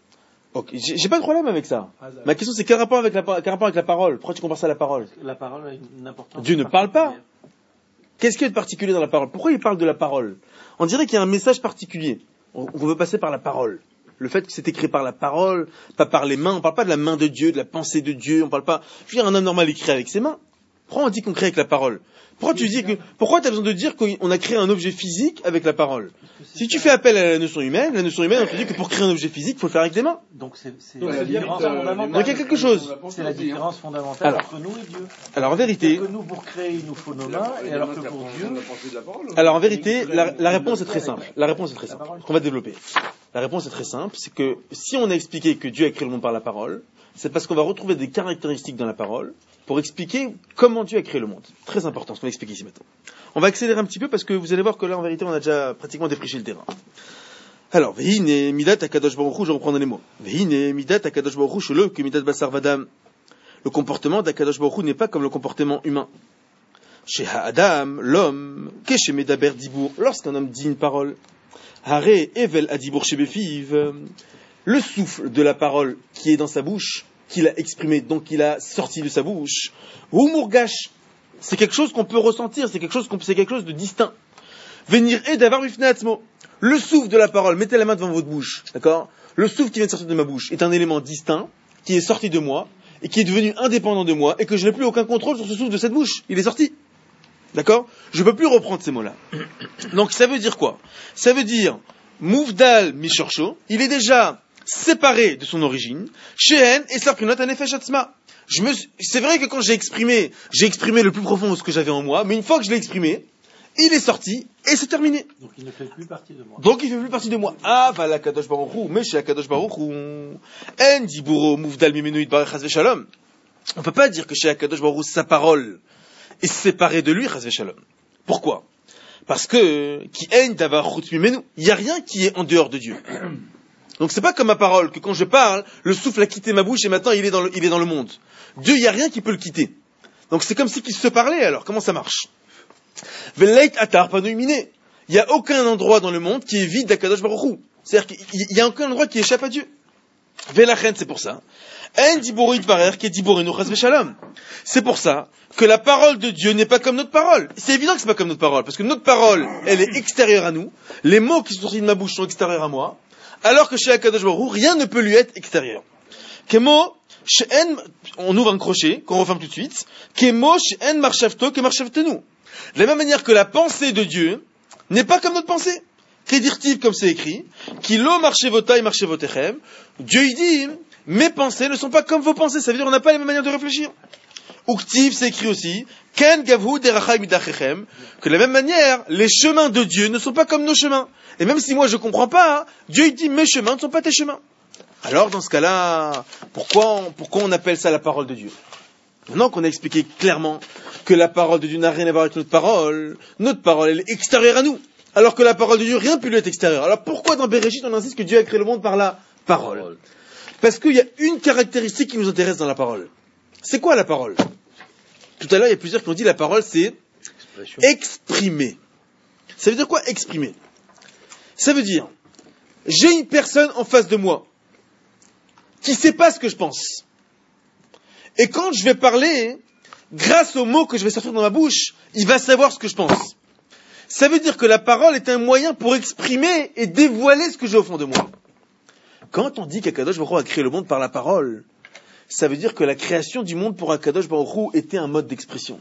Ok, j'ai pas de problème avec ça. Ma question c'est quel rapport avec la parole? Pourquoi tu compares ça à la parole?
La parole a une importance.
Dieu ne parle pas. Qu'est-ce qu'il y a de particulier dans la parole? Pourquoi il parle de la parole? On dirait qu'il y a un message particulier. On veut passer par la parole. Le fait que c'est écrit par la parole, pas par les mains. On parle pas de la main de Dieu, de la pensée de Dieu. On parle pas. Je veux dire, un homme normal écrit avec ses mains. Pourquoi on dit qu'on crée avec la parole? Pourquoi t'as besoin de dire qu'on a créé un objet physique avec la parole? Si tu fais appel à la notion humaine, on te dit que pour créer un objet physique, il faut le faire avec des mains.
Donc c'est la différence fondamentale.
Donc il y a quelque chose.
C'est la différence fondamentale entre nous et Dieu.
Alors en vérité.
Que nous, pour créer, il nous faut nos mains, et alors que pour Dieu.
Alors en vérité, la réponse est très simple. Qu'on va développer. La réponse est très simple. C'est que si on a expliqué que Dieu a créé le monde par la parole, c'est parce qu'on va retrouver des caractéristiques dans la parole pour expliquer comment Dieu a créé le monde. Très important ce qu'on va expliquer ici maintenant. On va accélérer un petit peu parce que vous allez voir que là, en vérité, on a déjà pratiquement défriché le terrain. Alors, Vehine midat akadosh baruch hu, je reprends dans les mots. Vehine midat akadosh baruch hu shelo que midat basar vadam. Le comportement d'akadosh baruch hu n'est pas comme le comportement humain. Chez Adam, l'homme, keshe medaber dibour, lorsqu'un homme dit une parole. Hare evel adibour shebefiv. Le souffle de la parole qui est dans sa bouche, qu'il a exprimé, donc qu'il a sorti de sa bouche, ou mourgash, c'est quelque chose qu'on peut ressentir, c'est quelque chose de distinct. Venir et d'avoir bifnatzmo. Le souffle de la parole, mettez la main devant votre bouche, d'accord? Le souffle qui vient de sortir de ma bouche est un élément distinct, qui est sorti de moi, et qui est devenu indépendant de moi, et que je n'ai plus aucun contrôle sur ce souffle de cette bouche. Il est sorti. D'accord? Je ne peux plus reprendre ces mots-là. Donc ça veut dire quoi? Ça veut dire, Mouvdal Mishorcho, il est déjà séparé de son origine, Shehen et Sarprinot Anefesh Atzma. C'est vrai que quand j'ai exprimé le plus profond de ce que j'avais en moi, mais une fois que je l'ai exprimé, il est sorti et c'est terminé.
Donc il ne fait plus partie de moi.
Ah, va la Kadosh Baruch Hu, mais chez la Kadosh Baruch Hu, En Diburo Mouvdal Mimenu Yitbarech Chas V'Shalom. On peut pas dire que chez la Kadosh Baruch Hu, sa parole est séparée de lui, Chas V'Shalom. Pourquoi? Parce que, Ki En Davar Chutz Mimenu, il y a rien qui est en dehors de Dieu. Donc c'est pas comme ma parole, que quand je parle, le souffle a quitté ma bouche et maintenant il est dans le monde. Dieu, il n'y a rien qui peut le quitter. Donc c'est comme si qu'il se parlait alors. Comment ça marche? Veleit atar panuimine. Il n'y a aucun endroit dans le monde qui est vide d'Akadosh Baruch Hu. C'est-à-dire qu'il n'y a aucun endroit qui échappe à Dieu. Velachen, c'est pour ça. En diborit varer qui est diborinu chas v'shalom. C'est pour ça que la parole de Dieu n'est pas comme notre parole. C'est évident que c'est pas comme notre parole, parce que notre parole, elle est extérieure à nous. Les mots qui sont sortis de ma bouche sont extérieurs à moi. Alors que chez Akadosh Baruch Hu, rien ne peut lui être extérieur. Kemo, on ouvre un crochet, qu'on referme tout de suite. Kemo, she'en marshavto, que marshavtenu. De la même manière que la pensée de Dieu n'est pas comme notre pensée. Kedirtiv, comme c'est écrit. Kilo marchevota et marchevotechem. Dieu, il dit, mes pensées ne sont pas comme vos pensées. Ça veut dire qu'on n'a pas les mêmes manières de réfléchir. Uktiv, c'est écrit aussi. Ken gavhu derachai midachechem. Que de la même manière, les chemins de Dieu ne sont pas comme nos chemins. Et même si moi je comprends pas, Dieu il dit mes chemins ne sont pas tes chemins. Alors dans ce cas-là, pourquoi on appelle ça la parole de Dieu? Maintenant qu'on a expliqué clairement que la parole de Dieu n'a rien à voir avec notre parole elle est extérieure à nous. Alors que la parole de Dieu, rien ne peut lui être extérieur. Alors pourquoi dans Bereshit on insiste que Dieu a créé le monde par la parole? Parce qu'il y a une caractéristique qui nous intéresse dans la parole. C'est quoi la parole? Tout à l'heure il y a plusieurs qui ont dit la parole c'est exprimer. Ça veut dire quoi exprimer? Ça veut dire, j'ai une personne en face de moi qui ne sait pas ce que je pense. Et quand je vais parler, grâce aux mots que je vais sortir dans ma bouche, il va savoir ce que je pense. Ça veut dire que la parole est un moyen pour exprimer et dévoiler ce que j'ai au fond de moi. Quand on dit qu'Akadosh Baruch Hu a créé le monde par la parole, ça veut dire que la création du monde pour Akadosh Baruch Hu était un mode d'expression.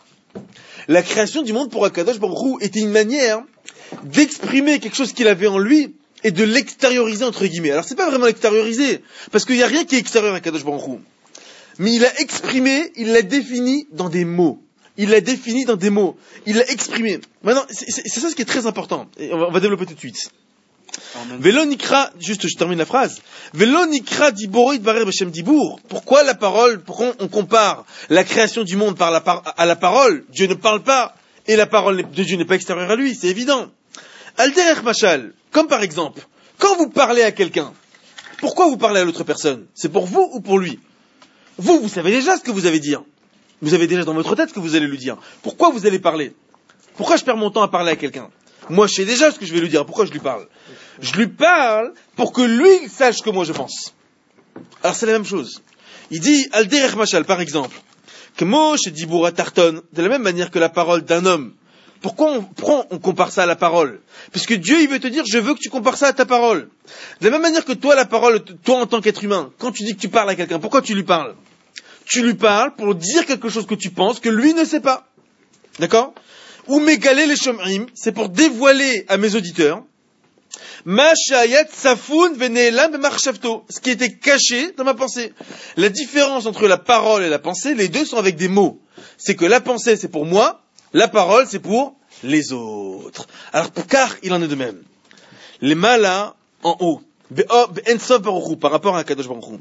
La création du monde pour Akadosh Baruch Hu était une manière d'exprimer quelque chose qu'il avait en lui et de l'extérioriser entre guillemets. Alors c'est pas vraiment l'extérioriser, parce qu'il n'y a rien qui est extérieur à Akadosh Baruch Hu. Mais il a exprimé, il l'a défini dans des mots. Il l'a exprimé. Maintenant, c'est ça ce qui est très important. Et on va développer tout de suite. Velo nikra, juste je termine la phrase. Velo nikra diboro itbarer b'shem dibour. Pourquoi la parole, pourquoi on compare la création du monde à la parole? Dieu ne parle pas et la parole de Dieu n'est pas extérieure à lui, c'est évident. Alderech machal, comme par exemple, quand vous parlez à quelqu'un, pourquoi vous parlez à l'autre personne? C'est pour vous ou pour lui? Vous savez déjà ce que vous allez dire. Vous avez déjà dans votre tête ce que vous allez lui dire. Pourquoi vous allez parler? Pourquoi je perds mon temps à parler à quelqu'un? Moi, je sais déjà ce que je vais lui dire. Pourquoi je lui parle? Je lui parle pour que lui il sache ce que moi je pense. Alors c'est la même chose. Il dit, Alderech machal, par exemple, que Moshe Diboura Tarton, de la même manière que la parole d'un homme. Pourquoi on compare ça à la parole? Puisque Dieu, il veut te dire, je veux que tu compares ça à ta parole. De la même manière que toi, la parole, toi en tant qu'être humain, quand tu dis que tu parles à quelqu'un, pourquoi tu lui parles? Tu lui parles pour dire quelque chose que tu penses que lui ne sait pas. D'accord? Ou mégaler les shomrim, c'est pour dévoiler à mes auditeurs, ma shayat safoun veneelam b'marchavto, ce qui était caché dans ma pensée. La différence entre la parole et la pensée, les deux sont avec des mots. C'est que la pensée, c'est pour moi, la parole, c'est pour les autres. Alors, car il en est de même. Les malas en haut, be'ensof baruch hu, par rapport à Kadosh Baruch Hu.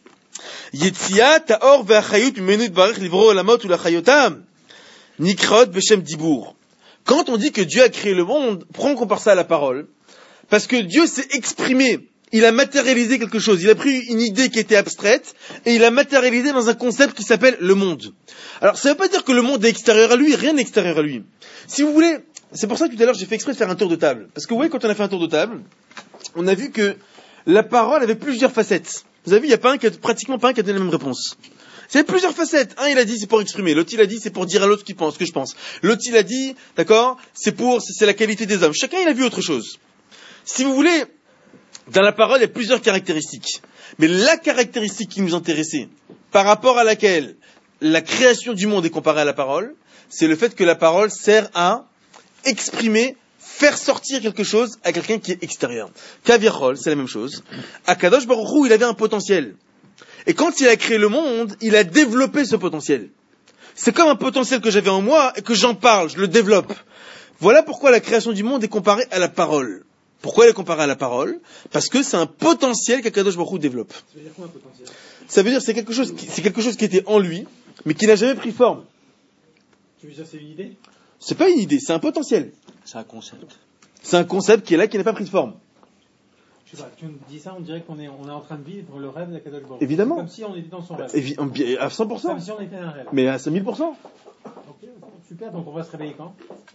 Yetzia ta'or ve'achayut menut barich livro olamot ou l'achayotam. Nikrot b'shem dibour. Quand on dit que Dieu a créé le monde, pourquoi on compare ça à la parole? Parce que Dieu s'est exprimé, il a matérialisé quelque chose, il a pris une idée qui était abstraite et il l'a matérialisé dans un concept qui s'appelle le monde. Alors ça ne veut pas dire que le monde est extérieur à lui, rien n'est extérieur à lui. Si vous voulez, c'est pour ça que tout à l'heure j'ai fait exprès de faire un tour de table. Parce que vous voyez, quand on a fait un tour de table, on a vu que la parole avait plusieurs facettes. Vous avez vu, il n'y a pratiquement pas un qui a donné la même réponse. C'est plusieurs facettes. Un, il a dit, c'est pour exprimer. L'autre, il a dit, c'est pour dire à l'autre ce que je pense. L'autre, il a dit, d'accord, c'est la qualité des hommes. Chacun, il a vu autre chose. Si vous voulez, dans la parole, il y a plusieurs caractéristiques. Mais la caractéristique qui nous intéressait, par rapport à laquelle la création du monde est comparée à la parole, c'est le fait que la parole sert à exprimer, faire sortir quelque chose à quelqu'un qui est extérieur. Kaviarol, c'est la même chose. Akadosh Baruch Hu, il avait un potentiel. Et quand il a créé le monde, il a développé ce potentiel. C'est comme un potentiel que j'avais en moi et que j'en parle, je le développe. Voilà pourquoi la création du monde est comparée à la parole. Pourquoi elle est comparée à la parole? Parce que c'est un potentiel qu'Akadosh Baruch Hu développe. Ça veut dire quoi un potentiel? Ça veut dire c'est quelque chose qui était en lui, mais qui n'a jamais pris forme.
Tu veux dire c'est une idée?
C'est pas une idée, c'est un potentiel.
C'est un concept.
C'est un concept qui est là, qui n'a pas pris de forme.
Je sais pas, tu me dis ça, on dirait qu'on est en train de vivre le rêve d'Akadosh Baruch Hu.
Évidemment.
Comme si on était dans son rêve.
À 100%.
Comme si on était un rêve.
Mais à 5000%.
Ok, super, donc on va se réveiller quand?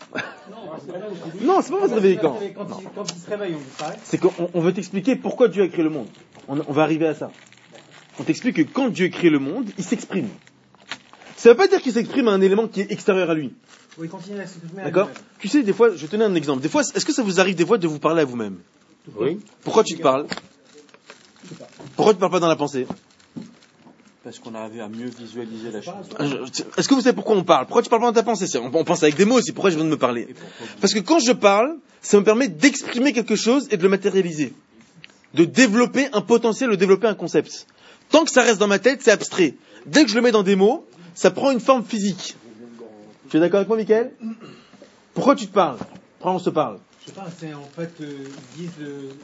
Non, c'est pas on va se réveiller quand.
Quand il se réveille, on disparaît.
C'est qu'on veut t'expliquer pourquoi Dieu a créé le monde. On va arriver à ça. On t'explique que quand Dieu crée le monde, il s'exprime. Ça veut pas dire qu'il s'exprime à un élément qui est extérieur à lui.
Oui, il continue à s'exprimer.
D'accord? Tu sais, des fois, je vais te donner un exemple. Des fois, est-ce que ça vous arrive des fois de vous parler à vous-même?
Oui.
Pourquoi tu te parles? Pourquoi tu ne parles pas dans la pensée?
Parce qu'on arrive à mieux visualiser la chose.
Est-ce que vous savez pourquoi on parle? Pourquoi tu ne parles pas dans ta pensée? On pense avec des mots aussi. Pourquoi je viens de me parler? Parce que quand je parle, ça me permet d'exprimer quelque chose et de le matérialiser. De développer un potentiel, de développer un concept. Tant que ça reste dans ma tête, c'est abstrait. Dès que je le mets dans des mots, ça prend une forme physique. Tu es d'accord avec moi, Mickaël? Pourquoi tu te parles? Pourquoi on se parle?
Je sais pas, c'est en fait, ils disent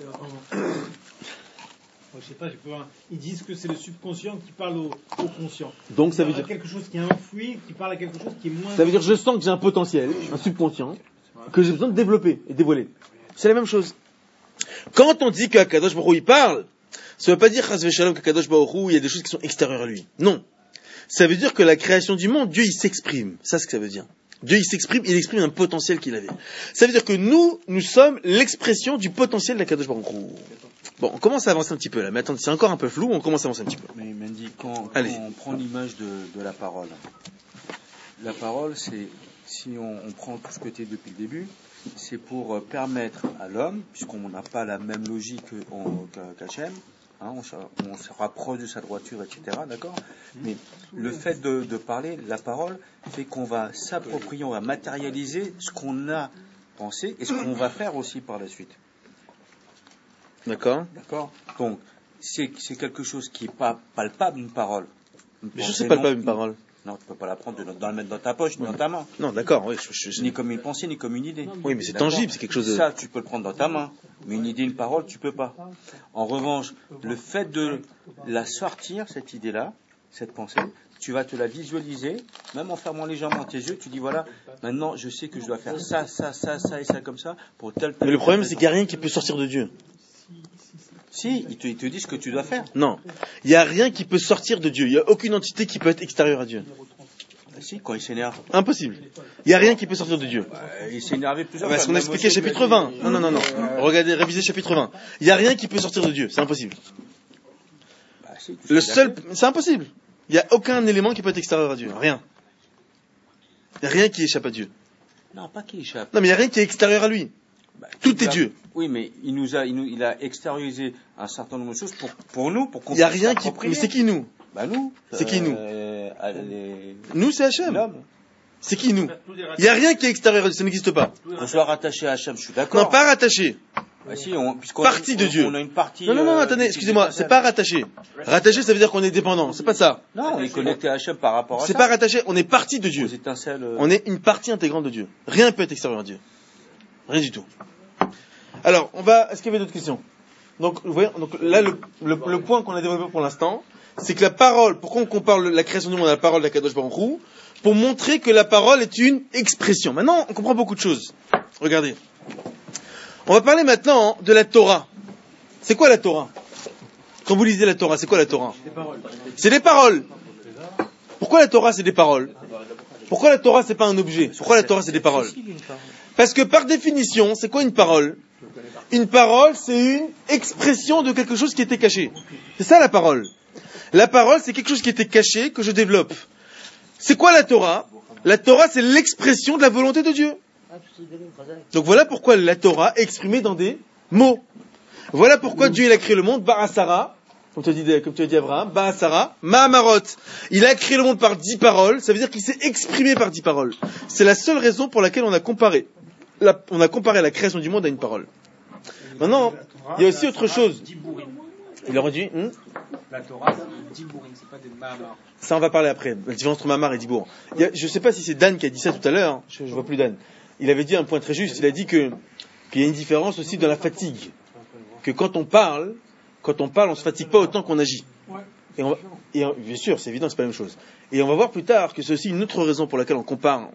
je sais pas, ils disent que c'est le subconscient qui parle au conscient.
Donc ça veut dire
quelque chose qui est enfoui, qui parle à quelque chose qui est moins.
Ça veut dire je sens que j'ai un potentiel, un subconscient, que j'ai besoin de développer et dévoiler. C'est la même chose. Quand on dit qu'Akadosh Baruch Hu il parle, ça veut pas dire Chas v'Shalom qu'Akadosh Baruch Hu il y a des choses qui sont extérieures à lui. Non. Ça veut dire que la création du monde, Dieu il s'exprime. C'est ce que ça veut dire. Dieu il s'exprime, il exprime un potentiel qu'il avait. Ça veut dire que nous sommes l'expression du potentiel d'Akadosh Baruch Hu. Bon, on commence à avancer un petit peu là, mais attendez, c'est encore un peu flou, on commence à avancer un petit peu.
Mais Mendy, quand on prend l'image de la parole, c'est, si on prend tout ce que tu es depuis le début, c'est pour permettre à l'homme, puisqu'on n'a pas la même logique qu'Hachem, on se rapproche de sa droiture, etc., d'accord? Mais le fait de parler, la parole, fait qu'on va s'approprier, on va matérialiser ce qu'on a pensé et ce qu'on va faire aussi par la suite.
D'accord.
Donc, c'est quelque chose qui n'est pas palpable, une parole.
Mais je sais palpable, une parole.
Non, tu peux pas la prendre, le mettre dans ta poche, ni dans ta main.
Non, d'accord, oui.
Ni comme une pensée, ni comme une idée.
Oui, mais c'est tangible, c'est quelque chose de...
Ça, tu peux le prendre dans ta main. Mais une idée, une parole, tu peux pas. En revanche, le fait de la sortir, cette idée-là, cette pensée, tu vas te la visualiser, même en fermant légèrement tes yeux, tu dis voilà, maintenant je sais que je dois faire ça et ça comme ça, pour tel.
Mais le problème, c'est qu'il n'y a rien qui peut sortir de Dieu.
Si, ils te disent ce que tu dois faire.
Non, il n'y a rien qui peut sortir de Dieu. Il n'y a aucune entité qui peut être extérieure à Dieu.
Si, quand il s'énerve.
Impossible. Il n'y a rien qui peut sortir de Dieu.
Il s'est énervé plusieurs fois.
Parce qu'on a expliqué chapitre 20. Non. Regardez, révisez chapitre 20. Il n'y a rien qui peut sortir de Dieu. C'est impossible. C'est impossible. Il n'y a aucun élément qui peut être extérieur à Dieu. Rien. Il n'y a rien qui échappe à Dieu.
Non, pas qui échappe.
Non, mais il n'y a rien qui est extérieur à lui. Tout est Dieu.
Oui, mais il a extériorisé un certain nombre de choses pour nous, pour qu'on
puisse. Il n'y a rien qui. Mais c'est qui nous?
Nous.
C'est qui nous? Nous, c'est Hachem. C'est qui nous? Il n'y a rien qui est extérieur à Dieu. Ça n'existe pas.
On soit rattaché à Hachem, je suis d'accord.
Non, pas rattaché.
Si,
partie de Dieu.
On a une partie.
Non, attendez, excusez-moi, c'est pas rattaché. Rattaché, ça veut dire qu'on est dépendant. C'est pas ça.
Non, on est connecté à Hachem par rapport à ça.
C'est pas rattaché, on est partie de Dieu.
Aux étincelles.
On est une partie intégrante de Dieu. Rien ne peut être extérieur à Dieu. Rien du tout. Alors, est-ce qu'il y avait d'autres questions? Donc, vous voyez, là, le point qu'on a développé pour l'instant, c'est que la parole, pourquoi on compare la création du monde à la parole d'Akadosh Baruch Hu? Pour montrer que la parole est une expression. Maintenant, on comprend beaucoup de choses. Regardez. On va parler maintenant de la Torah. C'est quoi la Torah? Quand vous lisez la Torah, c'est quoi la Torah? C'est des paroles. Pourquoi la Torah c'est des paroles? Pourquoi la Torah c'est pas un objet? Pourquoi la Torah c'est des paroles? Parce que par définition, c'est quoi une parole? Une parole, c'est une expression de quelque chose qui était caché. C'est ça la parole. La parole, c'est quelque chose qui était caché, que je développe. C'est quoi la Torah? La Torah, c'est l'expression de la volonté de Dieu. Donc voilà pourquoi la Torah est exprimée dans des mots. Voilà pourquoi Dieu il a créé le monde, Barasara, comme tu as dit Abraham, Barasara, Mahamarot. Il a créé le monde par 10 paroles, ça veut dire qu'il s'est exprimé par 10 paroles. C'est la seule raison pour laquelle on a comparé la création du monde à une parole. Maintenant, il y a aussi autre chose. Il aurait dit,
La Torah, c'est 10 bourrines, c'est pas des Mahamar.
Ça, on va parler après. La différence entre Mahamar et Dibour. Je ne sais pas si c'est Dan qui a dit ça tout à l'heure. Je vois plus Dan. Il avait dit un point très juste. Il a dit qu'il y a une différence aussi dans la fatigue. Que quand on parle, on se fatigue pas autant qu'on agit. Et bien sûr, c'est évident, c'est pas la même chose. Et on va voir plus tard que c'est aussi une autre raison pour laquelle on compare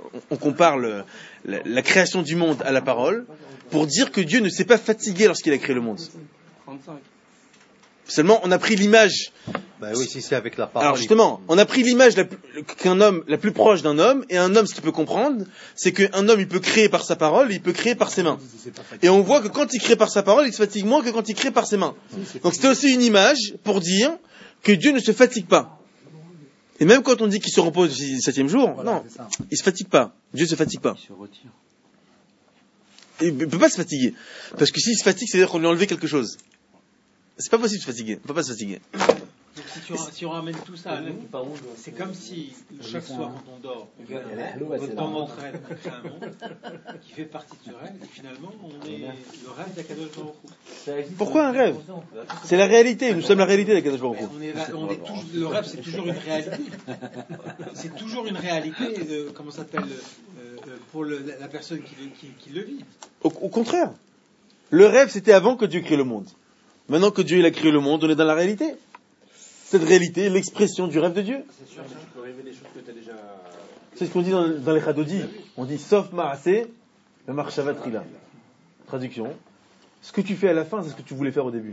la création du monde à la parole, pour dire que Dieu ne s'est pas fatigué lorsqu'il a créé le monde.
35.
Seulement, on a pris l'image.
Ben oui, si c'est avec la parole.
Alors justement, on a pris l'image qu'un homme, la plus proche d'un homme, et un homme, ce qu'il peut comprendre, c'est qu'un homme, il peut créer par sa parole, et il peut créer par ses mains. Et on voit que quand il crée par sa parole, il se fatigue moins que quand il crée par ses mains. Donc c'était aussi une image pour dire que Dieu ne se fatigue pas. Et même quand on dit qu'il se repose du 7e jour, non, il se fatigue pas. Dieu ne se fatigue pas.
Il se retire.
Il ne peut pas se fatiguer. Parce que s'il se fatigue, c'est-à-dire qu'on lui a enlevé quelque chose. C'est pas possible de se fatiguer. On ne peut pas se fatiguer.
Donc, si on ramène tout ça, c'est comme si chaque soir quand on dort, votre temps m'entraîne à créer un monde qui fait partie de ce rêve, et finalement on est le rêve d'Akadosh Baruch Hu.
Pourquoi un rêve? C'est la réalité. Nous sommes la réalité d'Akadosh Baruch Hu.
Le rêve, c'est toujours une réalité. C'est toujours une réalité. Comment ça s'appelle pour la personne qui le vit.
Au contraire. Le rêve, c'était avant que Dieu crée le monde. Maintenant que Dieu il a créé le monde, on est dans la réalité. Cette réalité est l'expression du rêve de Dieu.
C'est sûr, tu peux rêver des choses que tu as déjà...
C'est ce qu'on dit dans les Chadodi. On dit sauf ma'aseh, le marchavatrila. Traduction. Ce que tu fais à la fin, c'est ce que tu voulais faire au début.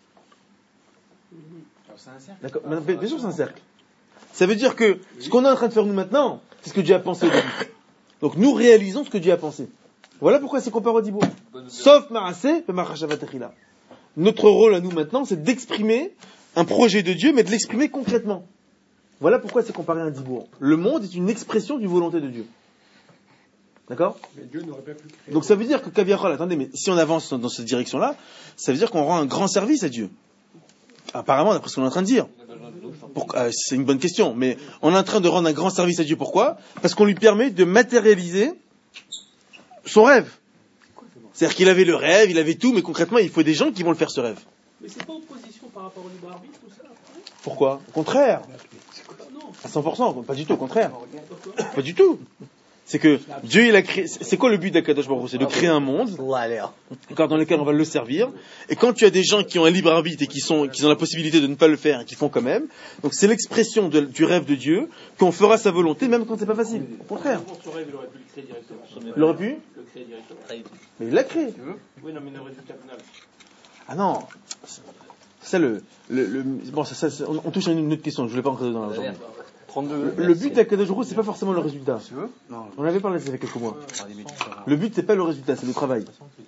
C'est un cercle.
D'accord. Bien sûr, c'est un cercle. Ça veut dire que ce qu'on est en train de faire nous maintenant, c'est ce que Dieu a pensé au début. Donc nous réalisons ce que Dieu a pensé. Voilà pourquoi c'est comparé au Dibour. Sauf ma'aseh, le marchavatrila. Notre rôle à nous maintenant, c'est d'exprimer un projet de Dieu, mais de l'exprimer concrètement. Voilà pourquoi c'est comparé à un dibour. Le monde est une expression d'une volonté de Dieu. D'accord?
Mais Dieu n'aurait pas pu créer.
Donc ça veut dire que Kaviarol, attendez, mais si on avance dans cette direction-là, ça veut dire qu'on rend un grand service à Dieu. Apparemment, d'après ce qu'on est en train de dire. C'est une bonne question, mais on est en train de rendre un grand service à Dieu. Pourquoi? Parce qu'on lui permet de matérialiser son rêve. C'est-à-dire qu'il avait le rêve, il avait tout, mais concrètement, il faut des gens qui vont le faire ce rêve.
Mais c'est pas opposition par rapport au libre arbitre, tout ça?
Pourquoi? Au contraire.
Non,
À 100%, pas du tout, au contraire. Pas du tout. C'est que Dieu, il a créé. C'est quoi le but d'Akadosh Baruch Hu? C'est de créer un monde dans lequel on va le servir. Et quand tu as des gens qui ont un libre arbitre et qui ont la possibilité de ne pas le faire et qui font quand même, donc c'est l'expression du rêve de Dieu qu'on fera sa volonté même quand c'est pas facile. Au contraire.
Son rêve, il aurait pu le créer directement.
Il aurait pu
Le créer directement.
Mais il l'a créé.
Oui, non, mais le résultat final.
Ah non. C'est bon, on touche à une autre question. Je voulais pas entrer dans l'argent. Le but d'Akadosh Baruch Hu, c'est pas forcément le résultat. On avait parlé de ça il y a quelques mois. Le but, c'est pas le résultat, c'est le travail.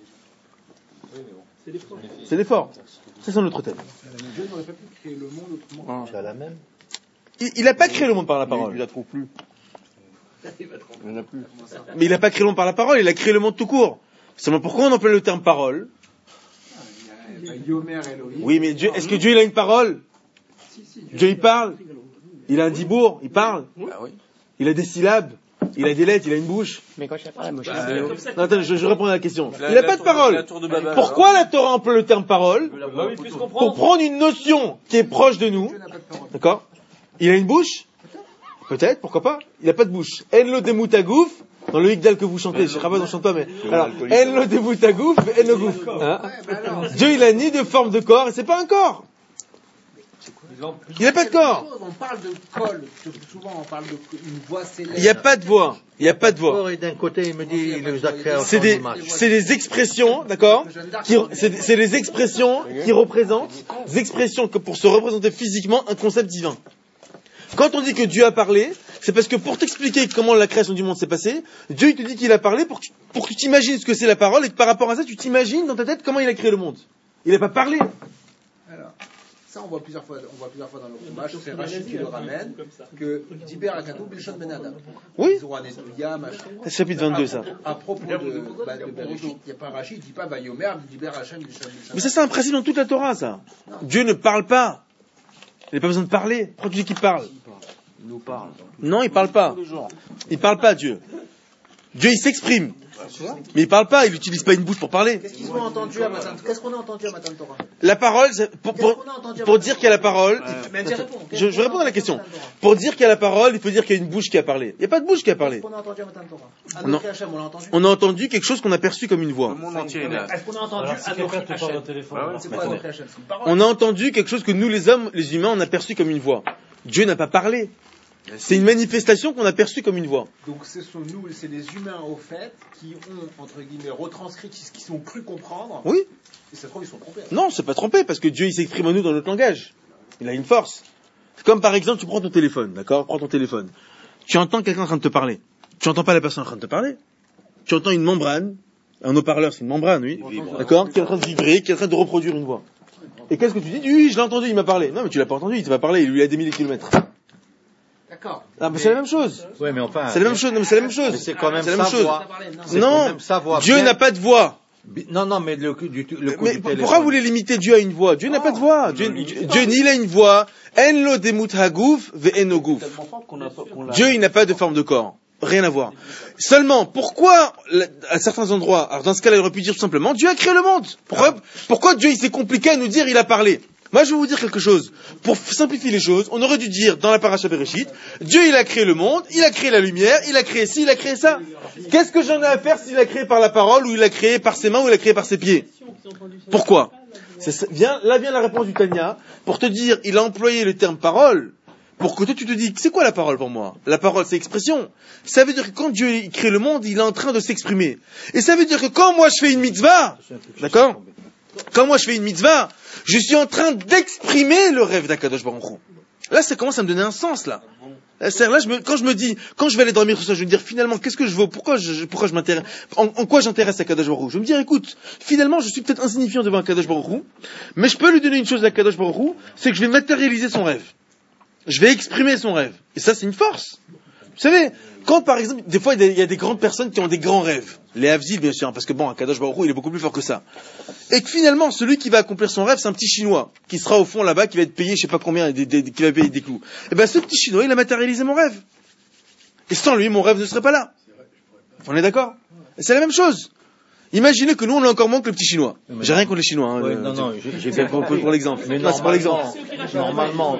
C'est l'effort. C'est son autre thème.
Dieu n'aurait pas pu créer le monde autrement.
C'est la même.
Il n'a pas créé le monde par la parole.
Il la trouve plus.
Il n'y en a plus.
Mais il n'a pas créé le monde par la parole, il a créé le monde tout court. Seulement pourquoi on emploie le terme parole?
Yomer Elohim.
Oui, mais Dieu, est-ce que Dieu il a une parole? Dieu il parle. Il a un dibour, il parle. Il a des syllabes, il a des lettres, il a une bouche.
Mais quand je parle, moi
Non, attends, je réponds à la question. Il n'a pas de parole. Pourquoi la Torah emploie le terme parole? Pour prendre une notion qui est proche de nous. D'accord? Il a une bouche? Peut-être, pourquoi pas? Il n'a pas de bouche. En lo demutagouf, dans le Higdal que vous chantez, je sais pas, on chante pas, mais alors, en lo demutagouf, en lo gouf. Dieu il a ni de forme de corps et c'est pas un corps. Il n'a pas de corps.
On parle de col, souvent on parle d'une voix céleste.
Il n'y a pas de voix. Il n'y a pas de voix.
Et d'un côté, il me dit, il nous a créé en
C'est des expressions, d'accord? C'est des expressions qui représentent, des expressions que pour se représenter physiquement un concept divin. Quand on dit que Dieu a parlé, c'est parce que pour t'expliquer comment la création du monde s'est passée, Dieu il te dit qu'il a parlé pour que tu t'imagines ce que c'est la parole et que par rapport à ça, tu t'imagines dans ta tête comment il a créé le monde. Il n'a pas parlé.
Alors, ça on voit plusieurs fois dans le Chumash, c'est Rachid qui le ramène, que Diber Akatou Bilshon Ben Adam.
Oui.
C'est
chapitre 22 ça.
À propos de Bereshit, il n'y a pas Rachid, il ne dit pas Vayomer, Diber Hashem Bilshon.
Mais ça c'est un principe dans toute la Torah ça. Dieu ne parle pas. Il n'a pas besoin de parler. Pourquoi tu dis qu'il parle?
Il nous parle.
Non, il parle pas. Il parle pas, Dieu. Dieu, il s'exprime. Mais il parle pas, il n'utilise pas une bouche pour parler.
Qu'est-ce qu'on a entendu à Matan Torah?
La parole, pour dire qu'il y a la parole, je vais répondre à la question. Pour dire qu'il y a la parole, il faut dire qu'il y a une bouche qui a parlé. Il n'y a pas de bouche qui a parlé.
Qu'est-ce qu'on a entendu à Matan Torah?
On a entendu quelque chose qu'on a perçu comme une voix.
Le monde entier est là. Est-ce qu'on a entendu
On a entendu quelque chose que nous, les hommes, les humains, on a perçu comme une voix. Dieu n'a pas parlé. C'est une manifestation qu'on a perçue comme une voix.
Donc c'est les humains au fait qui ont, entre guillemets, retranscrit ce qu'ils ont cru comprendre.
Oui.
Et ça se trouve, ils sont trompés.
Non, c'est pas trompé, parce que Dieu, il s'exprime à nous dans notre langage. Il a une force. C'est comme par exemple, tu prends ton téléphone, d'accord? Prends ton téléphone. Tu entends quelqu'un en train de te parler. Tu entends pas la personne en train de te parler. Tu entends une membrane. Un haut-parleur, c'est une membrane, oui. D'accord? Qui est en train de vibrer, qui est en train de reproduire une voix. Et qu'est-ce que tu dis? Oui, je l'ai entendu, il m'a parlé. Non, mais tu l'as pas entendu, il t'a pas parlé, il lui a des milliers de kilomètres.
D'accord.
Ah, mais c'est la même chose.
Oui, mais enfin.
C'est la même chose, non, mais c'est la même chose.
C'est quand même
la même
sa
chose.
voix.
Non, Dieu n'a pas de voix.
Non, mais le coup du téléphone.
Pourquoi vous voulez limiter Dieu à une voix? Dieu n'a pas de voix. Dieu ni il a une voix. En lo demut haguf ve eno guf. Dieu, il n'a pas de forme de corps. Rien à voir. Seulement, pourquoi, à certains endroits, alors dans ce cas-là, il aurait pu dire tout simplement, Dieu a créé le monde. Pourquoi Dieu, il s'est compliqué à nous dire, il a parlé? Moi, je vais vous dire quelque chose. Pour simplifier les choses, on aurait dû dire, dans la paracha Bereshit, Dieu, il a créé le monde, il a créé la lumière, il a créé ci, il a créé ça. Qu'est-ce que j'en ai à faire s'il a créé par la parole, ou il a créé par ses mains, ou il a créé par ses pieds? Pourquoi? Là vient la réponse du Tanya, pour te dire, il a employé le terme parole, pour que toi tu te dis, c'est quoi la parole pour moi? La parole, c'est expression. Ça veut dire que quand Dieu il crée le monde, il est en train de s'exprimer. Et ça veut dire que quand moi je fais une mitzvah, d'accord? Quand moi je fais une mitzvah, je suis en train d'exprimer le rêve d'Akadosh Baruch Hu. Là, ça commence à me donner un sens, là. Quand je vais aller dormir tout ça, je vais me dire, finalement, qu'est-ce que je veux? Pourquoi je m'intéresse? En quoi j'intéresse à Akadosh Baruch Hu? Je vais me dire, écoute, finalement, je suis peut-être insignifiant devant Akadosh Baruch Hu, mais je peux lui donner une chose à Akadosh Baruch Hu, c'est que je vais matérialiser son rêve. Je vais exprimer son rêve. Et ça, c'est une force. Vous savez, quand par exemple, des fois, il y a des grandes personnes qui ont des grands rêves. Les Havdil, bien sûr, parce que bon, Akadosh Baruch Hu, il est beaucoup plus fort que ça. Et que finalement, celui qui va accomplir son rêve, c'est un petit Chinois, qui sera au fond là-bas, qui va être payé, je sais pas combien, qui va payer des clous. Et ben, ce petit Chinois, il a matérialisé mon rêve. Et sans lui, mon rêve ne serait pas là. On est d'accord? Et c'est la même chose. Imaginez que nous, on a encore moins que le petit chinois. J'ai rien contre les Chinois. Hein,
non, j'ai bien compris.
Pour l'exemple.
Mais
c'est pour l'exemple.
Normalement,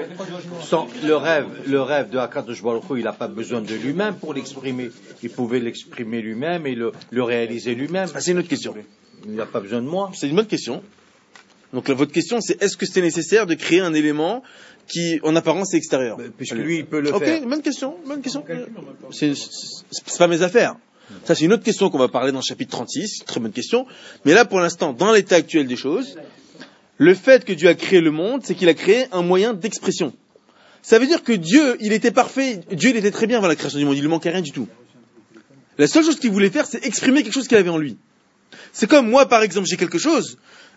le rêve de Hakadosh Baruch Hu, il n'a pas besoin de lui-même pour l'exprimer. Il pouvait l'exprimer lui-même et le réaliser lui-même.
Ah, c'est une autre question.
Il n'a pas besoin de moi.
C'est une bonne question. Donc là, votre question, c'est est-ce que c'était nécessaire de créer un élément qui, en apparence, est extérieur?
Puisque lui, il peut le faire.
Ok, bonne question. C'est pas mes affaires. Ça, c'est une autre question qu'on va parler dans le chapitre 36. Très bonne question. Mais là, pour l'instant, dans l'état actuel des choses, le fait que Dieu a créé le monde, c'est qu'il a créé un moyen d'expression. Ça veut dire que Dieu, il était parfait. Dieu, il était très bien avant la création du monde. Il lui manquait rien du tout. La seule chose qu'il voulait faire, c'est exprimer quelque chose qu'il avait en lui. C'est comme moi, par exemple, j'ai quelque chose.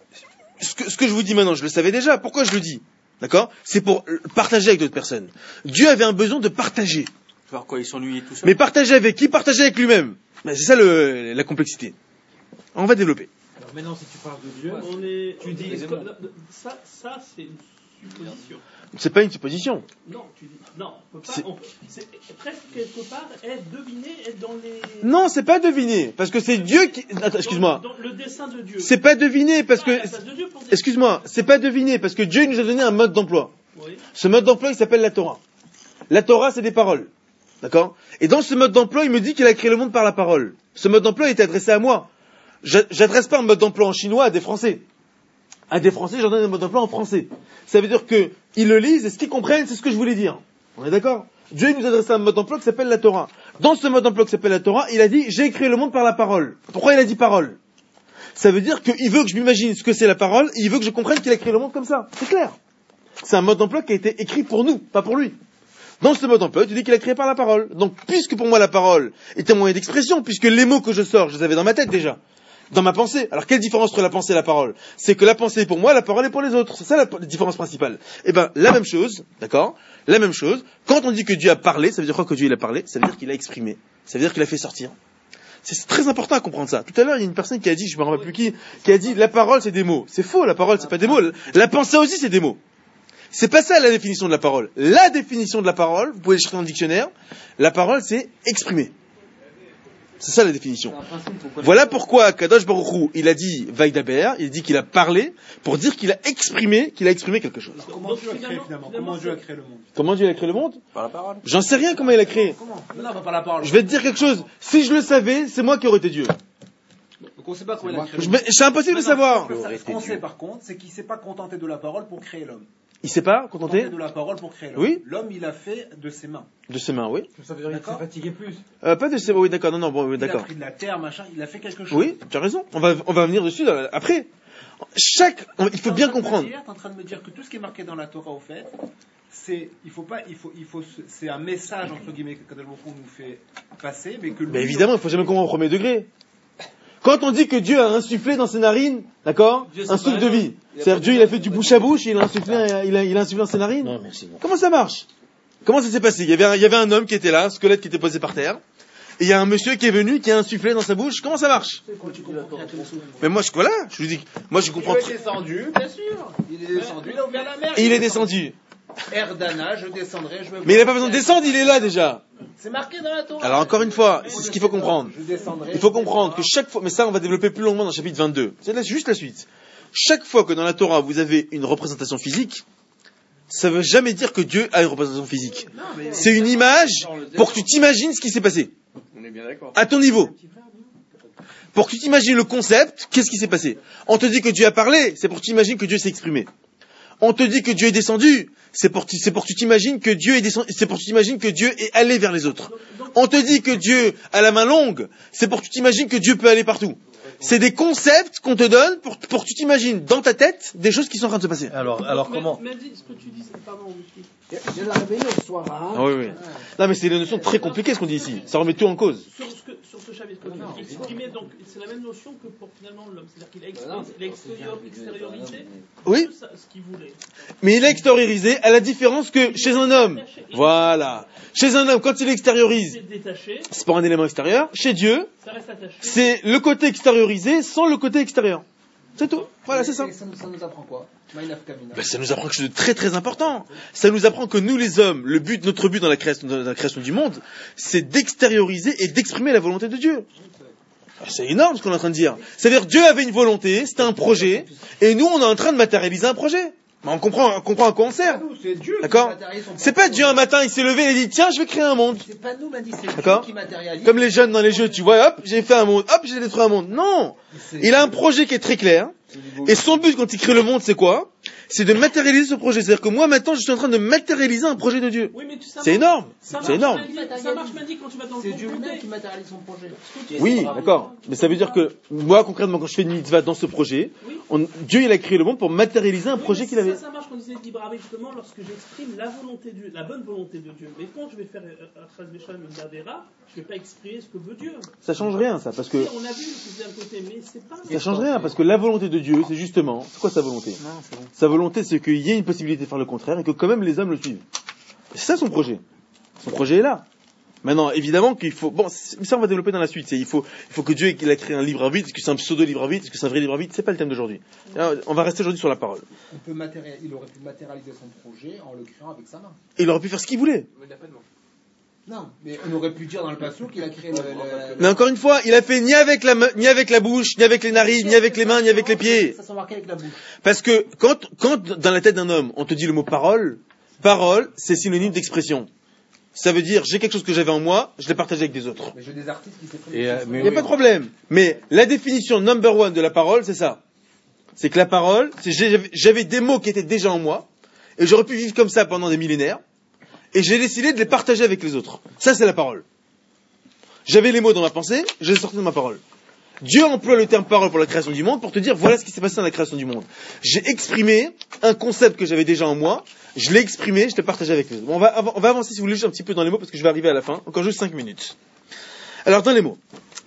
Ce que je vous dis maintenant, je le savais déjà. Pourquoi je le dis? D'accord? C'est pour partager avec d'autres personnes. Dieu avait un besoin de partager.
Voir quoi, il s'ennuyait tout seul.
Mais partager avec qui? Partager avec lui-même. C'est ça la complexité. On va développer.
Alors maintenant, si tu parles de Dieu, tu dis...
Ça, c'est une supposition.
C'est pas une supposition.
Non, tu dis... Non, c'est presque quelque part être deviné, être dans les...
Non, c'est pas deviner, parce que c'est Dieu qui... Attends, excuse-moi.
Dans le dessein de Dieu.
C'est pas deviner, parce que... Excuse-moi, c'est pas deviner, parce que Dieu nous a donné un mode d'emploi. Oui. Ce mode d'emploi, il s'appelle la Torah. La Torah, c'est des paroles. D'accord? Et dans ce mode d'emploi, il me dit qu'il a créé le monde par la parole. Ce mode d'emploi est adressé à moi. J'adresse pas un mode d'emploi en chinois à des Français. À des Français, j'en donne un mode d'emploi en français. Ça veut dire que ils le lisent et ce qu'ils comprennent, c'est ce que je voulais dire. On est d'accord? Dieu il nous a adressé un mode d'emploi qui s'appelle la Torah. Dans ce mode d'emploi qui s'appelle la Torah, il a dit j'ai créé le monde par la parole. Pourquoi il a dit parole? Ça veut dire qu'il veut que je m'imagine ce que c'est la parole et il veut que je comprenne qu'il a créé le monde comme ça. C'est clair. C'est un mode d'emploi qui a été écrit pour nous, pas pour lui. Dans ce mode d'emploi, tu dis qu'il a créé par la parole. Donc, puisque pour moi la parole est un moyen d'expression, puisque les mots que je sors, je les avais dans ma tête déjà, dans ma pensée. Alors, quelle différence entre la pensée et la parole? C'est que la pensée est pour moi, la parole est pour les autres. C'est ça la différence principale. Eh ben, la même chose, d'accord? La même chose. Quand on dit que Dieu a parlé, ça veut dire quoi que Dieu il a parlé? Ça veut dire qu'il a exprimé. Ça veut dire qu'il a fait sortir. C'est très important à comprendre ça. Tout à l'heure, il y a une personne qui a dit, je me rappelle plus qui a dit la parole c'est des mots. C'est faux, la parole c'est pas des mots. La pensée aussi c'est des mots. C'est pas ça la définition de la parole. La définition de la parole, vous pouvez chercher dans le dictionnaire, la parole c'est exprimer. C'est ça la définition. Voilà pourquoi Kadosh Baruch Hu, il a dit Vaïdaber, il a dit qu'il a parlé pour dire qu'il a exprimé quelque chose.
Comment Dieu a créé finalement? Comment Dieu a créé le monde?
Comment Dieu a créé le monde?
Par la parole.
J'en sais rien comment il a créé.
Non, pas par la parole.
Je vais te dire quelque chose. Si je le savais, c'est moi qui aurais été Dieu.
Donc on ne sait pas comment il a créé.
C'est impossible de savoir.
Ce qu'on sait par contre, c'est qu'il ne s'est pas contenté de la parole pour créer l'homme.
Il s'est pas contenté
de la parole pour créer l'homme.
Oui.
L'homme, il a fait de ses mains.
De ses mains, oui.
Ça veut dire qu'il s'est fatigué plus.
Pas de ses mains, oui, d'accord. Non, bon, oui, d'accord.
Il a pris de la terre, machin. Il a fait quelque chose.
Oui, tu as raison. On va venir dessus après. Il faut bien comprendre.
Tu es en train de me dire que tout ce qui est marqué dans la Torah, au fait, c'est un message entre guillemets que Kadosh Baruch Hu nous fait passer, mais que.
Mais évidemment, il faut jamais comprendre au premier degré. Quand on dit que Dieu a insufflé dans ses narines, d'accord, un souffle de vie. C'est-à-dire Dieu, il a fait du bouche à bouche, il a insufflé dans ses narines.
Non, merci.
Comment ça marche? Comment ça s'est passé? Il y avait un homme qui était là, un squelette qui était posé par terre, et il y a un monsieur qui est venu, qui a insufflé dans sa bouche. Comment ça marche? Mais moi, je vous dis, moi je comprends.
Il est descendu, bien sûr. Il est descendu, il a ouvert la mer.
Et il est descendu.
Erdana, je descendrai, je vais.
Mais il n'a pas besoin de descendre, il est là déjà.
C'est marqué dans la Torah.
Alors encore une fois, c'est ce qu'il faut comprendre. Il faut comprendre que chaque fois, mais ça on va développer plus longuement dans le chapitre 22. C'est juste la suite. Chaque fois que dans la Torah vous avez une représentation physique, ça veut jamais dire que Dieu a une représentation physique. C'est une image pour que tu t'imagines ce qui s'est passé.
On est bien d'accord.
À ton niveau. Pour que tu t'imagines le concept, qu'est-ce qui s'est passé? On te dit que Dieu a parlé, c'est pour que tu imagines que Dieu s'est exprimé. On te dit que Dieu est descendu, c'est pour que tu t'imagines que Dieu est descendu, c'est pour que tu t'imagines que Dieu est allé vers les autres. On te dit que Dieu a la main longue, c'est pour que tu t'imagines que Dieu peut aller partout. C'est des concepts qu'on te donne pour que tu t'imagines dans ta tête des choses qui sont en train de se passer.
Alors comment?
Mais dis ce que tu dis, pardon.
Je l'ai révélé au soir. Hein.
Ah oui. Non mais c'est des notions très compliquées ce qu'on dit ici. Ça remet tout en cause.
Sur ce chapitre, exprimer, donc c'est la même notion que pour finalement l'homme, c'est-à-dire qu'il a extériorisé
oui.
Ce qu'il voulait.
Mais il a extériorisé à la différence que chez un homme. Voilà. Chez un homme, quand il extériorise, c'est pas un élément extérieur. Chez Dieu, c'est le côté extériorisé sans le côté extérieur. C'est tout. Voilà, c'est ça.
Ça nous apprend quoi?
Ça nous apprend quelque chose de très très important. Ça nous apprend que nous les hommes, notre but dans la création du monde, c'est d'extérioriser et d'exprimer la volonté de Dieu. C'est énorme ce qu'on est en train de dire. C'est-à-dire Dieu avait une volonté, c'était un projet, et nous on est en train de matérialiser un projet. On comprend à quoi on sert.
C'est Dieu.
D'accord? C'est pas Dieu un matin, il s'est levé et il a dit tiens, je vais créer un monde.
C'est pas nous, Madi, c'est
D'accord?
Dieu qui matérialise.
Comme les jeunes dans les jeux, tu vois, hop, j'ai fait un monde, hop, j'ai détruit un monde. Non! Il a un projet qui est très clair. Et son but quand il crée le monde, c'est quoi? C'est de matérialiser ce projet. C'est-à-dire que moi maintenant, je suis en train de matérialiser un projet de Dieu.
Oui, mais
c'est énorme. C'est énorme.
Ça marche, Madi, quand tu vas dans le
C'est Dieu lui-même qui matérialise son projet.
Oui, d'accord. Mais ça veut dire que moi, concrètement, quand je fais une mitzvah dans ce projet, Dieu, il a créé le monde pour matérialiser un projet qu'il avait.
Ça marche quand on disait libre arbitre, justement, lorsque j'exprime la volonté de Dieu, la bonne volonté de Dieu. Mais quand je vais faire Atras Vesham une Davera, je ne vais pas exprimer ce que veut Dieu.
Ça change rien, ça, parce que.
Oui, on a vu ce d'un côté, mais c'est pas.
Ça change rien, parce que la volonté de Dieu, c'est justement. C'est quoi sa volonté?
Non, c'est bon.
Sa volonté, c'est qu'il y ait une possibilité de faire le contraire et que quand même les hommes le suivent. C'est ça son projet. Son projet est là. Maintenant, évidemment qu'il faut. Bon, ça on va développer dans la suite. Il faut que Dieu il a créé un libre arbitre. Est-ce que c'est un pseudo libre arbitre? Est-ce que c'est un vrai libre arbitre? C'est pas le thème d'aujourd'hui. Alors, on va rester aujourd'hui sur la parole.
Il aurait pu matérialiser son projet en le créant avec sa main.
Et il aurait pu faire ce qu'il voulait.
Non, mais on aurait pu dire dans le passage qu'il a créé
Mais encore une fois, il a fait ni avec la bouche, ni avec les narines, ni avec les mains, ni avec les pieds.
Ça s'en marquait avec la bouche.
Parce que quand dans la tête d'un homme, on te dit le mot parole, c'est synonyme d'expression. Ça veut dire, j'ai quelque chose que j'avais en moi, je l'ai partagé avec des autres.
Mais j'ai des artistes qui s'expriment.
Il n'y a pas de problème. Mais la définition number one de la parole, c'est ça. C'est que la parole, c'est j'avais des mots qui étaient déjà en moi, et j'aurais pu vivre comme ça pendant des millénaires, et j'ai décidé de les partager avec les autres. Ça, c'est la parole. J'avais les mots dans ma pensée, je les ai sortis de ma parole. Dieu emploie le terme parole pour la création du monde pour te dire voilà ce qui s'est passé dans la création du monde. J'ai exprimé un concept que j'avais déjà en moi, je l'ai exprimé, je l'ai partagé avec les autres. Bon, on va avancer si vous voulez juste un petit peu dans les mots parce que je vais arriver à la fin, encore juste 5 minutes. Alors dans les mots,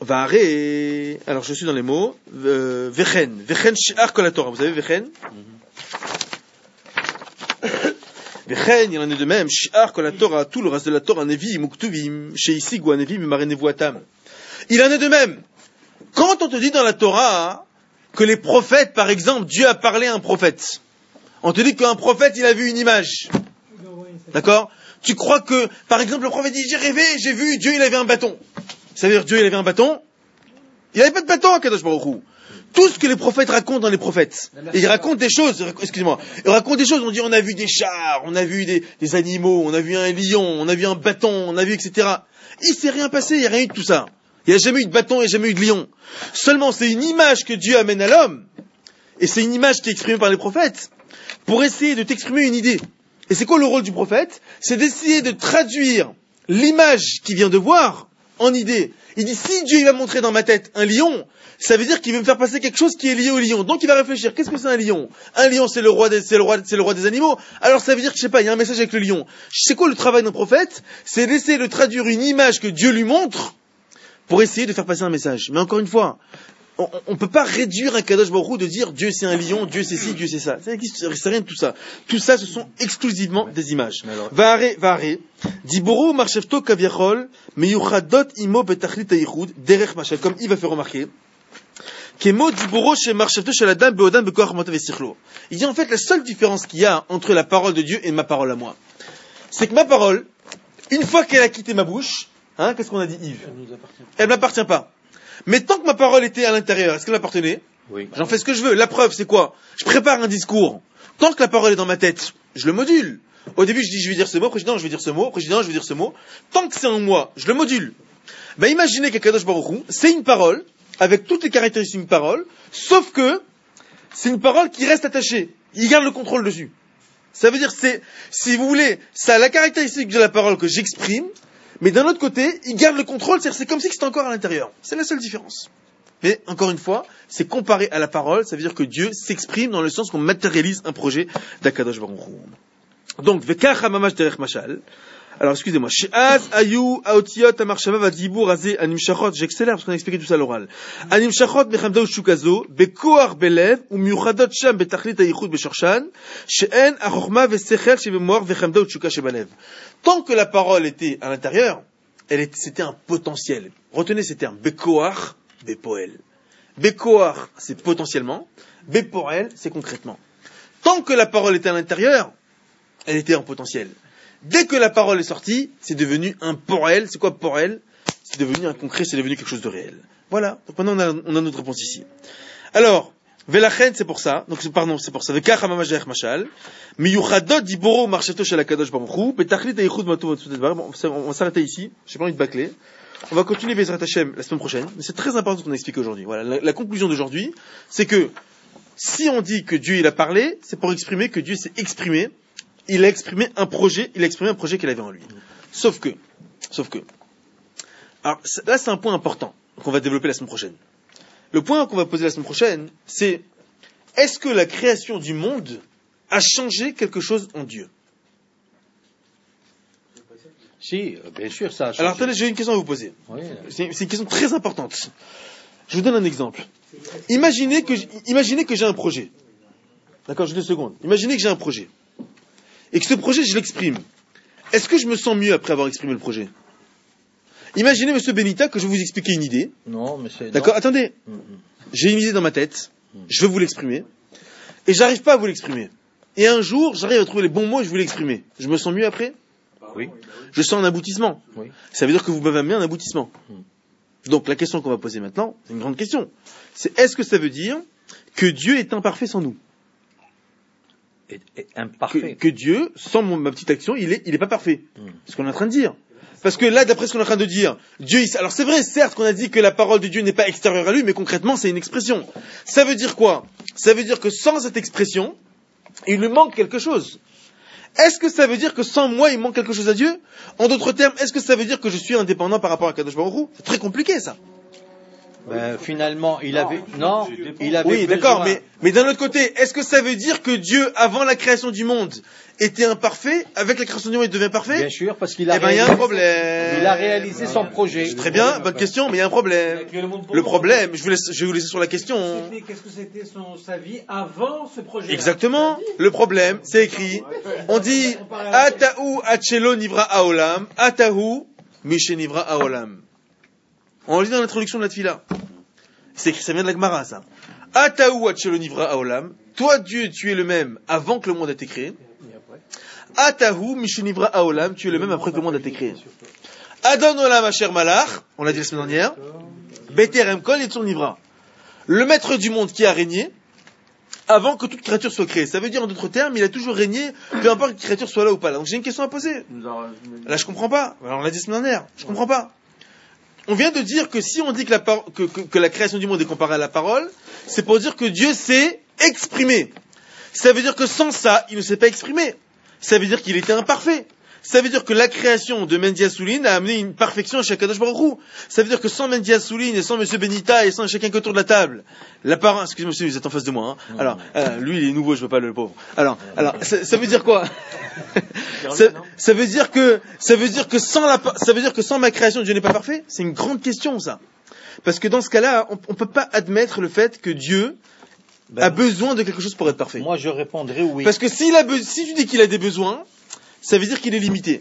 alors je suis dans les mots, vechen shi'ar kol haTorah, vous savez vechen? Vechen, il en est de même, shi'ar kol haTorah, tout le reste de la Torah, nevi'im uktuvim, she'isigu nevi'im marenevuatam. Il en est de même. Quand on te dit dans la Torah que les prophètes, par exemple, Dieu a parlé à un prophète, on te dit qu'un prophète, il a vu une image. D'accord? Tu crois que, par exemple, le prophète dit, j'ai rêvé, j'ai vu, Dieu, il avait un bâton. Ça veut dire, Dieu, il avait un bâton? Il n'avait pas de bâton à Kadosh Baruch Hu. Tout ce que les prophètes racontent dans les prophètes, ils racontent des choses, excusez-moi, ils racontent des choses, on dit, on a vu des chars, on a vu des animaux, on a vu un lion, on a vu un bâton, on a vu, etc. Il s'est rien passé, il n'y a rien eu de tout ça. Il n'y a jamais eu de bâton, il n'y a jamais eu de lion. Seulement, c'est une image que Dieu amène à l'homme, et c'est une image qui est exprimée par les prophètes, pour essayer de t'exprimer une idée. Et c'est quoi le rôle du prophète? C'est d'essayer de traduire l'image qu'il vient de voir en idée. Il dit, si Dieu il va montrer dans ma tête un lion, ça veut dire qu'il veut me faire passer quelque chose qui est lié au lion. Donc il va réfléchir, qu'est-ce que c'est un lion? Un lion, c'est le roi des animaux. Alors ça veut dire que, je sais pas, il y a un message avec le lion. C'est quoi le travail d'un prophète? C'est d'essayer de traduire une image que Dieu lui montre, pour essayer de faire passer un message. Mais encore une fois, on peut pas réduire un Kadosh Baruch Hu de dire Dieu c'est un lion, Dieu c'est ci, Dieu c'est ça. Ça n'existe rien de tout ça. Tout ça, ce sont exclusivement des images. Vare, Diburu marchevto kaviachol, meyuchadot imo betachlit hayichud, derech machel, comme il va faire remarquer. Kemo diburu she marchevto shel adam beodam bekoach motav esichlo. Il dit en fait la seule différence qu'il y a entre la parole de Dieu et ma parole à moi, c'est que ma parole, une fois qu'elle a quitté ma bouche, qu'est-ce qu'on a dit, Yves? Elle ne m'appartient pas. Mais tant que ma parole était à l'intérieur, est-ce qu'elle m'appartenait?
Oui.
J'en fais ce que je veux. La preuve, c'est quoi? Je prépare un discours. Tant que la parole est dans ma tête, je le module. Au début, je dis, je vais dire ce mot. Président, je vais dire ce mot. Président, je vais dire ce mot. Tant que c'est en moi, je le module. Imaginez qu'Akadosh Baruch Hu, c'est une parole, avec toutes les caractéristiques d'une parole, sauf que c'est une parole qui reste attachée. Il garde le contrôle dessus. Ça veut dire, si vous voulez, ça a la caractéristique de la parole que j'exprime, mais d'un autre côté, il garde le contrôle, c'est comme si c'était encore à l'intérieur. C'est la seule différence. Mais, encore une fois, c'est comparé à la parole, ça veut dire que Dieu s'exprime dans le sens qu'on matérialise un projet d'Akadosh Baruch Hu. Donc, vekach hamamash derech mashal. Alors, excusez-moi. She'az ayu aotiot amarshava vadibur azeh animshachot. J'accélère parce qu'on a expliqué tout ça à l'oral. Animshachot mechamda ushukazo bekoar belev umiuchadot sham betachlit hayichud beshorshan she'en achokma vesechel shebemoar vechamda ushuka shebalev. Tant que la parole était à l'intérieur, c'était un potentiel. Retenez ces termes. Bekoar, bepoel. Bekoar, c'est potentiellement. Bepoel, c'est concrètement. Tant que la parole était à l'intérieur, elle était en potentiel. Dès que la parole est sortie, c'est devenu un porel. C'est quoi porel? C'est devenu un concret, c'est devenu quelque chose de réel. Voilà. Donc maintenant on a notre réponse ici. Alors, Velachen, c'est pour ça. Donc, c'est pour ça. Vekach hamamajach mashal. Miyuchadot diboro marcheto shel hakadosh baruch hu. Betachlit hayichud matov matzudet. On va s'arrêter ici. J'ai pas envie de bâcler. On va continuer Bezrat Hashem la semaine prochaine. Mais c'est très important ce qu'on a expliqué aujourd'hui. Voilà. La conclusion d'aujourd'hui, c'est que si on dit que Dieu il a parlé, c'est pour exprimer que Dieu s'est exprimé. Il a exprimé un projet qu'il avait en lui. Sauf que. Alors, là, c'est un point important qu'on va développer la semaine prochaine. Le point qu'on va poser la semaine prochaine, c'est est-ce que la création du monde a changé quelque chose en Dieu?
Si, bien sûr, ça a changé.
Alors, attendez, j'ai une question à vous poser.
Oui.
C'est une question très importante. Je vous donne un exemple. Imaginez que j'ai un projet. D'accord, j'ai 2 secondes. Imaginez que j'ai un projet. Et que ce projet, je l'exprime. Est-ce que je me sens mieux après avoir exprimé le projet? Imaginez, monsieur Benita, que je vais vous expliquer une idée.
Non, mais c'est...
D'accord, attendez. J'ai une idée dans ma tête. Je veux vous l'exprimer. Et j'arrive pas à vous l'exprimer. Et un jour, j'arrive à trouver les bons mots et je vous l'exprimer. Je me sens mieux après?
Oui.
Je sens un aboutissement. Oui. Ça veut dire que vous m'avez amené un aboutissement. Donc, la question qu'on va poser maintenant, c'est une grande question. C'est est-ce que ça veut dire que Dieu est imparfait sans nous?
Imparfait.
Que Dieu, sans ma petite action, il est pas parfait. C'est ce qu'on est en train de dire. Parce que là, d'après ce qu'on est en train de dire, Dieu, alors c'est vrai, certes, qu'on a dit que la parole de Dieu n'est pas extérieure à lui, mais concrètement, c'est une expression. Ça veut dire quoi? Ça veut dire que sans cette expression, il lui manque quelque chose. Est-ce que ça veut dire que sans moi, il manque quelque chose à Dieu? En d'autres termes, est-ce que ça veut dire que je suis indépendant par rapport à Kadosh Baruch Hu? C'est très compliqué, ça.
Finalement, il avait
oui, d'accord, mais d'un autre côté, est-ce que ça veut dire que Dieu, avant la création du monde, était imparfait, avec la création du monde, il devient parfait?
Bien sûr, parce qu'il a
il y a un problème.
Il a réalisé son projet.
Très bien, bonne question, mais il y a un problème. Le problème, je vais vous laisser sur la question.
Qu'est-ce que c'était sa vie avant ce projet?
Exactement. Le problème, c'est écrit. On dit, Atahu Achelo Nivra Aolam, Atahu Mishe Nivra Aolam. On lit dans l'introduction de la Tfila. C'est écrit, ça vient de la Gemara, ça. Atahu Achelo Nivra Aolam. Toi, Dieu, tu es le même avant que le monde ait été créé. Atahu Mishe Nivra Aolam. Tu es le même après que le monde a été créé. Adon Olam Asher Malach. On l'a dit la semaine dernière. Beterem Kol Yetzur Nivra. Le maître du monde qui a régné avant que toute créature soit créée. Ça veut dire, en d'autres termes, il a toujours régné, peu importe que la créature soit là ou pas là. Donc j'ai une question à poser. Là, je comprends pas. Alors, on l'a dit la semaine dernière. Je comprends pas. On vient de dire que si on dit que la création du monde est comparée à la parole, c'est pour dire que Dieu s'est exprimé. Ça veut dire que sans ça, il ne s'est pas exprimé. Ça veut dire qu'il était imparfait. Ça veut dire que la création de Mendy Assouline a amené une perfection chez Kadosh Baruch Hu. Ça veut dire que sans Mendy Assouline et sans Monsieur Benita et sans chacun qui autour de la table, la parole, excusez-moi, monsieur, vous êtes en face de moi, hein. Alors, lui, il est nouveau, je veux pas le pauvre. Alors, ça veut dire quoi? Ça veut dire que sans ma création, Dieu n'est pas parfait? C'est une grande question, ça. Parce que dans ce cas-là, on peut pas admettre le fait que Dieu a besoin de quelque chose pour être parfait.
Moi, je répondrais oui.
Parce que si tu dis qu'il a des besoins, ça veut dire qu'il est limité.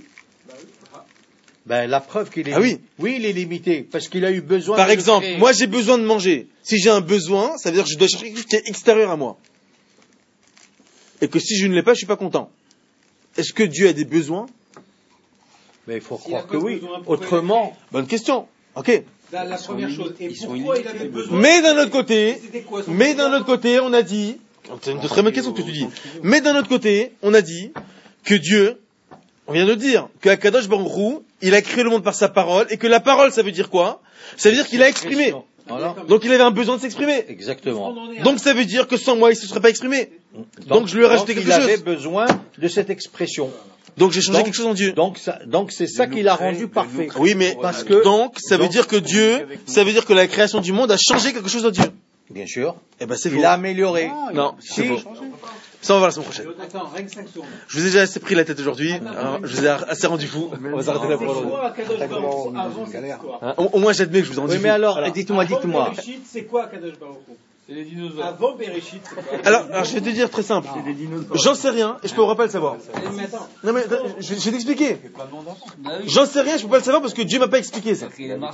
La preuve qu'il est
limité.
Oui, il est limité, parce qu'il a eu besoin
Par exemple, moi j'ai besoin de manger. Si j'ai un besoin, ça veut dire que je dois chercher quelque chose qui est extérieur à moi. Et que si je ne l'ai pas, je suis pas content. Est-ce que Dieu a des besoins?
Il faut croire que oui. Autrement...
Bonne question. Ok.
La première chose. Et pourquoi il avait besoin?
Mais d'un autre côté, on a dit... C'est une très bonne question que tu dis. Mais d'un autre côté, on a dit que Dieu... On vient de dire que Akadosh Baruch Hu, il a créé le monde par sa parole, et que la parole, ça veut dire quoi? Ça veut dire qu'il a exprimé. Voilà. Donc il avait un besoin de s'exprimer.
Exactement.
Donc ça veut dire que sans moi, il ne se serait pas exprimé. Donc je lui ai rajouté quelque chose.
Il avait besoin de cette expression.
Donc j'ai changé quelque chose en Dieu.
Donc c'est ça qui l'a rendu parfait.
Oui, mais parce que donc ça veut dire que Dieu, ça veut dire que la création du monde a changé quelque chose en Dieu.
Bien sûr.
Eh ben c'est faux.
Il a amélioré.
Non, c'est faux. Ça, on va voir la semaine prochaine. Je vous ai déjà assez pris la tête aujourd'hui. Je vous ai assez rendu fou. On va s'arrêter là pour aujourd'hui. Au moins, j'admets que je vous ai rendu fou.
Oui, mais alors, dites-moi.
Bereshit, c'est quoi Kadosh Baruch Hu? C'est les dinosaures. Avant Bereshit, c'est quoi?
Alors, je vais te dire très simple. J'en sais rien et je peux pas le savoir. Non, mais je vais t'expliquer. J'en sais rien, je peux pas le savoir parce que Dieu m'a pas expliqué ça.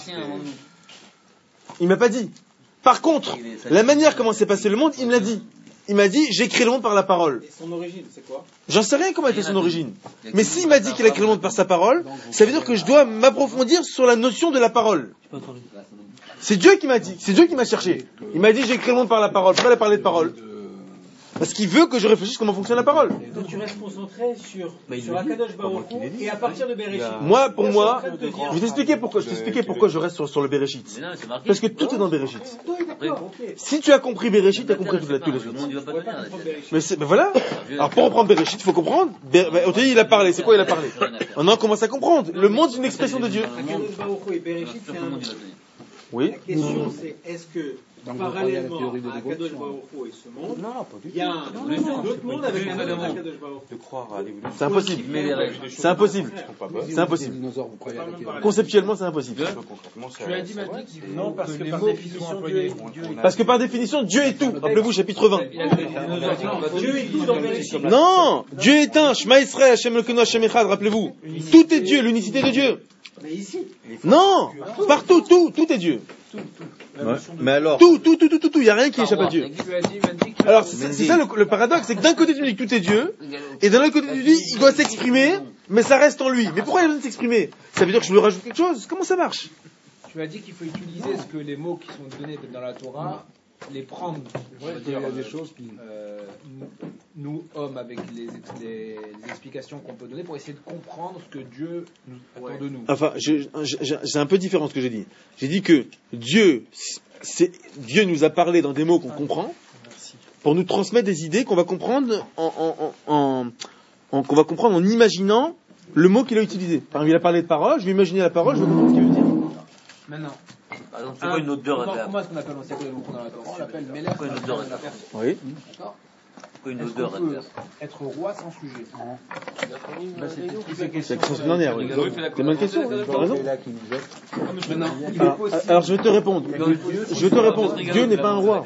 Il m'a pas dit. Par contre, la manière comment s'est passé le monde, il me l'a dit. Il m'a dit, j'ai créé le monde par la parole.
Et son origine, c'est quoi?
J'en sais rien comment était son origine. Mais s'il m'a dit qu'il a créé le monde par sa parole, ça veut dire que je dois m'approfondir sur la notion de la parole. C'est Dieu qui m'a dit, c'est Dieu qui m'a cherché. Il m'a dit j'ai créé le monde par la parole. Pourquoi il a parlé de parole? Parce qu'il veut que je réfléchisse comment fonctionne la parole.
Donc tu restes concentré sur Akadosh Baruch Hu et à partir de Bereshit.
Moi, pour moi, je vais t'expliquer pourquoi je reste sur le Bereshit. Parce que tout est dans Bereshit. Si tu as compris Bereshit, tu as compris tout la suite. Mais voilà. Alors pour reprendre Bereshit, il faut comprendre. On te dit il a parlé. C'est quoi il a parlé? Maintenant on commence à comprendre. Le monde c'est une expression de Dieu.
Akadosh Baruch Hu et Bereshit, c'est un...
Oui.
La question c'est est-ce que parallèlement à Akadosh Baruch Hu et ce monde, il y a un autre monde avec un autre Akadosh Baruch Hu.
De croire à l'évolution.
C'est impossible. C'est impossible. C'est impossible. Conceptuellement, c'est impossible.
Tu as dit maintenant
non, parce que par définition, Dieu est...
Parce que par définition, Dieu est tout. Rappelez-vous, chapitre 20.
Dieu est tout dans Bereshit.
Non, Dieu est un. Shema Yisrael, Hashem Elokeinu, Hashem Echad. Rappelez-vous, tout est Dieu, l'unicité de Dieu.
Mais ici.
Non, partout, tout est Dieu.
Ouais. Mais alors,
tout, il n'y a rien qui échappe à Dieu. Alors, c'est ça le paradoxe, c'est que d'un côté tu dis que tout est Dieu, et d'un autre côté tu dis il doit s'exprimer, mais ça reste en lui. Mais pourquoi il a besoin de s'exprimer? Ça veut dire que je lui rajoute quelque chose? Comment ça marche?
Tu as dit qu'il faut utiliser ce que les mots qui sont donnés dans la Torah, les prendre, on va dire, des choses qui, nous hommes, avec les explications qu'on peut donner pour essayer de comprendre ce que Dieu nous attend de nous.
Enfin, c'est un peu différent ce que j'ai dit. J'ai dit que Dieu nous a parlé dans des mots qu'on comprend, pour nous transmettre des idées qu'on va comprendre qu'on va comprendre en imaginant le mot qu'il a utilisé. Par exemple, il a parlé de parole, je vais imaginer la parole, je vais comprendre ce qu'il veut dire.
Maintenant,
par exemple, c'est quoi une odeur agréable?
comment est-ce qu'on appelle les mots dans la Torah? On l'appelle Melech.
Quoi une odeur agréable?
Oui.
D'accord.
Quoi une
Est-ce
odeur
qu'on peut
agréable?
être roi sans sujet?
C'est la question dernière, oui. C'est une bonne question, oui, tu as raison.
Maintenant, il est possible.
Alors, je vais te répondre. Dieu n'est pas un roi.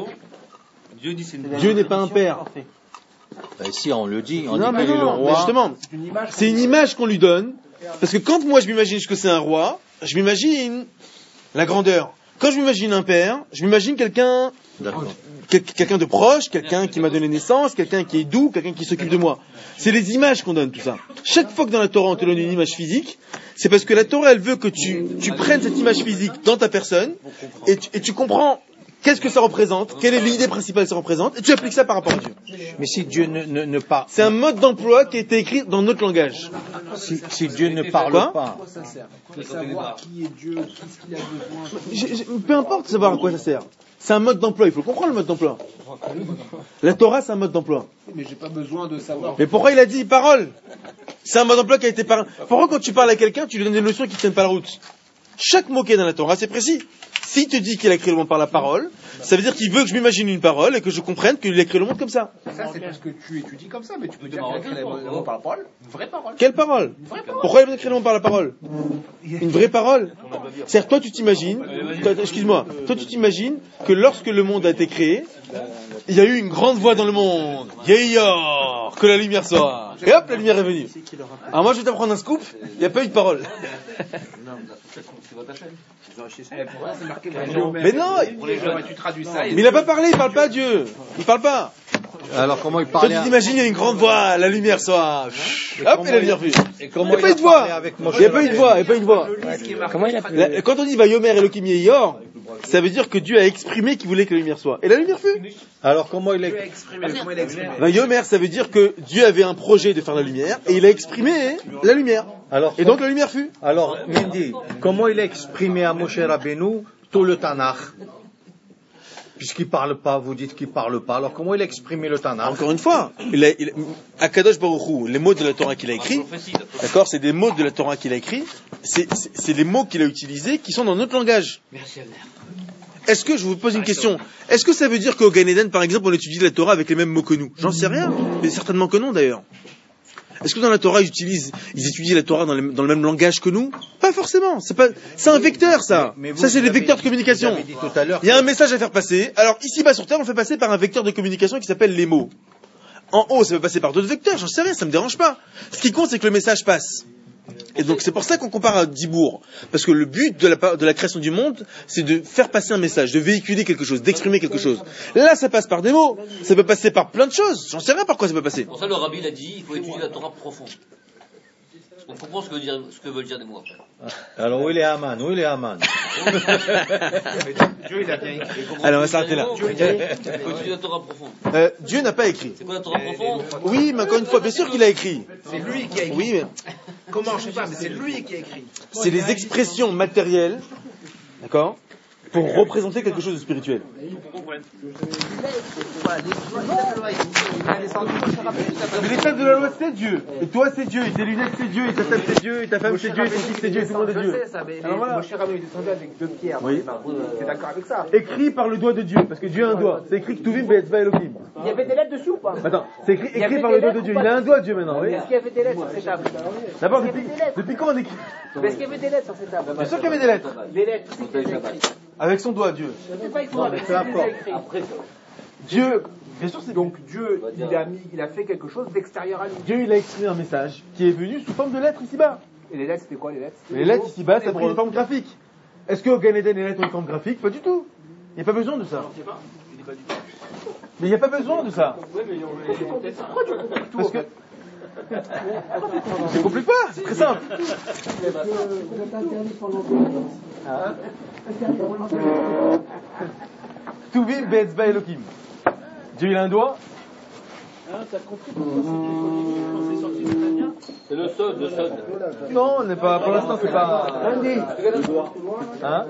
Dieu n'est pas un père.
si on le dit, on
non,
dit
mais
qu'il est le
non, mais
roi.
justement, c'est une image qu'on lui donne. Parce que quand moi je m'imagine que c'est un roi, je m'imagine la grandeur. Quand je m'imagine un père, je m'imagine quelqu'un de proche, quelqu'un qui m'a donné naissance, quelqu'un qui est doux, quelqu'un qui s'occupe de moi. C'est les images qu'on donne, tout ça. Chaque fois que dans la Torah on te donne une image physique, c'est parce que la Torah elle veut que tu prennes cette image physique dans ta personne et tu comprends qu'est-ce que ça représente, quelle est l'idée principale que ça représente, et tu appliques ça par rapport à Dieu.
Mais si Dieu ne parle...
C'est un mode d'emploi qui a été écrit dans notre langage.
Si Dieu ne parle pas...
Quoi ça sert de savoir qui est Dieu, qu'est-ce qu'il a besoin.
Peu importe de savoir à quoi ça sert. C'est un mode d'emploi, il faut comprendre le mode d'emploi. La Torah, c'est un mode d'emploi.
Mais j'ai pas besoin de savoir.
Mais pourquoi il a dit parole? C'est un mode d'emploi qui a été parlé. Pourquoi quand tu parles à quelqu'un, tu lui donnes des notions qui ne tiennent pas la route? Chaque mot qui est dans la Torah, c'est précis. S'il te dit qu'il a créé le monde par la parole, ça veut dire qu'il veut que je m'imagine une parole et que je comprenne qu'il a créé le monde comme ça.
Ça, c'est parce que tu étudies comme ça, mais tu peux dire qu'il a créé le monde par la parole. Une vraie parole.
Quelle parole? Pourquoi il a besoin de créer le monde par la parole? Une vraie parole? C'est-à-dire, toi, tu t'imagines, toi, tu t'imagines que lorsque le monde a été créé, il y a eu une grande voix dans le monde. Yéyor, que la lumière soit. Et hop, la lumière est venue. Alors moi, je vais t'apprendre un scoop, il n'y a pas eu de parole. Mais non,
tu traduis ça.
Mais il n'a pas parlé, il parle pas à Dieu. Il parle pas.
Alors comment il parlait?
Toi, tu t'imagines, il y a une grande voix, la lumière soit. Hop, et la lumière fut. Il n'y
comment
a pas eu de voix. Il n'y a pas eu de voix, il n'y a pas eu de voix.
Comment il a
Quand on dit Vayomer Elohim Yeyor, ça veut dire que Dieu a exprimé qu'il voulait que la lumière soit. Et la lumière fut.
Alors comment il a
exprimé?
Vayomer, ça veut dire que Dieu avait un projet de faire la lumière et il a exprimé la lumière.
Alors,
et donc la lumière fut.
Alors, Mendy, comment il a exprimé à Moshe Rabbeinu tout le Tanakh? Puisqu'il parle pas, vous dites qu'il parle pas. Alors comment il a exprimé le Tanakh?
Encore une fois, Akadosh Baruch Hu, les mots de la Torah qu'il a écrits, d'accord, c'est des mots de la Torah qu'il a écrits, c'est les mots qu'il a utilisés qui sont dans notre langage. Est-ce que, je vous pose une question, est-ce que ça veut dire qu'au Gan Eden, par exemple, on étudie la Torah avec les mêmes mots que nous? J'en sais rien, mais certainement que non d'ailleurs. Est-ce que dans la Torah, ils étudient la Torah dans le même langage que nous? Pas forcément. C'est un vecteur, ça. Ça, c'est des vecteurs de communication. Il y a un message à faire passer. Alors, ici-bas sur Terre, on fait passer par un vecteur de communication qui s'appelle les mots. En haut, ça peut passer par d'autres vecteurs. J'en sais rien, ça me dérange pas. Ce qui compte, c'est que le message passe. Et donc, c'est pour ça qu'on compare à Dibour. Parce que le but de la création du monde, c'est de faire passer un message, de véhiculer quelque chose, d'exprimer quelque chose. Là, ça passe par des mots. Ça peut passer par plein de choses. J'en sais rien par quoi ça peut passer.
Pour ça, le rabbi l'a dit, il faut étudier la Torah profonde. On comprend ce que veulent dire des mots après.
Alors, où il est Haman?
Dieu, il a bien écrit.
Alors, on va s'arrêter là.
Continue la Torah profonde.
Dieu n'a pas écrit.
C'est quoi la Torah profonde?
Oui, mais encore une fois, bien sûr qu'il a écrit.
C'est lui qui a écrit.
Oui, mais
Comment, je sais pas, mais c'est lui qui a écrit.
c'est des expressions matérielles, d'accord, pour représenter quelque chose de spirituel. Mais les tables de la loi, c'est Dieu. Et toi, c'est Dieu. Et tes lunettes, c'est Dieu. Et ta table, c'est Dieu. Et ta femme, c'est Dieu. Et ton fils, c'est Dieu. Et tout le monde est Dieu.
Je sais ça, mais Moshe Rabbeinu est descendu avec 2 pierres.
Oui.
T'es d'accord avec ça?
Écrit par le doigt de Dieu, parce que Dieu a un doigt. C'est écrit Ktuvim Be'etzva Elohim.
Il y avait des lettres dessus ou pas?
Attends, c'est écrit par le doigt de Dieu. Il a un doigt, Dieu, maintenant. Oui.
Est-ce qu'il y avait des lettres sur ces tables?
D'abord, depuis quand on écrit?
Mais est-ce qu'il y avait des lettres sur ces tables?
Bien sûr qu'il y avait des lettres.
Des lettres, c'est qu'il les a écrites.
Avec son doigt, Dieu.
C'est pas avec son doigt, mais c'est qu'il les a écrites.
Dieu, bien sûr, c'est
Donc Dieu, il a fait quelque chose d'extérieur à lui.
Dieu, il a exprimé un message qui est venu sous forme de lettres ici-bas.
Et les lettres, c'était quoi les lettres?
Les lettres ici-bas, ça a pris une forme graphique. Est-ce qu'au Gan Eden, les lettres ont une forme graphique? Pas du tout. Il n'y a pas besoin de ça. Mais il n'y a pas besoin de ça. Parce que... Je complique pas, c'est très simple. Tuvim Be'etzva Elohim. Dieu, il a un doigt.
T'as compris pourquoi c'est sorti du Tania?
C'est le sod,
Non, on n'est pas, pour l'instant, c'est pas. Hein?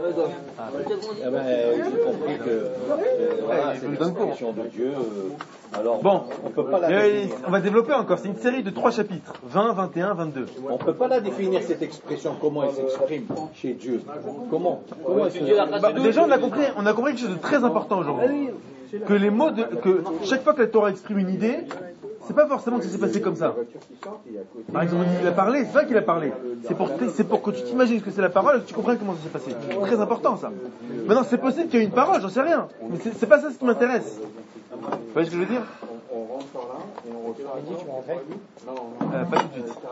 J'ai compris que voilà, c'est une expression de Dieu. Alors,
bon,
on peut pas
on va développer encore. C'est une série de 3 chapitres, 20, 21, 22.
On peut pas la définir cette expression. Comment elle s'exprime chez Dieu? Comment
déjà, on a compris quelque chose de très important aujourd'hui. Que les mots que chaque fois que la Torah exprime une idée, c'est pas forcément que ça s'est passé comme ça. Par exemple, il a parlé, c'est vrai qu'il a parlé. C'est pour que tu t'imagines ce que c'est la parole et que tu comprennes comment ça s'est passé. C'est très important ça. Maintenant, c'est possible qu'il y ait une parole, j'en sais rien. Mais c'est pas ça ce qui m'intéresse. Vous voyez ce que je veux dire?
On rentre par là et on ressort. Tu vas rentrer?
Non. Pas tout de suite.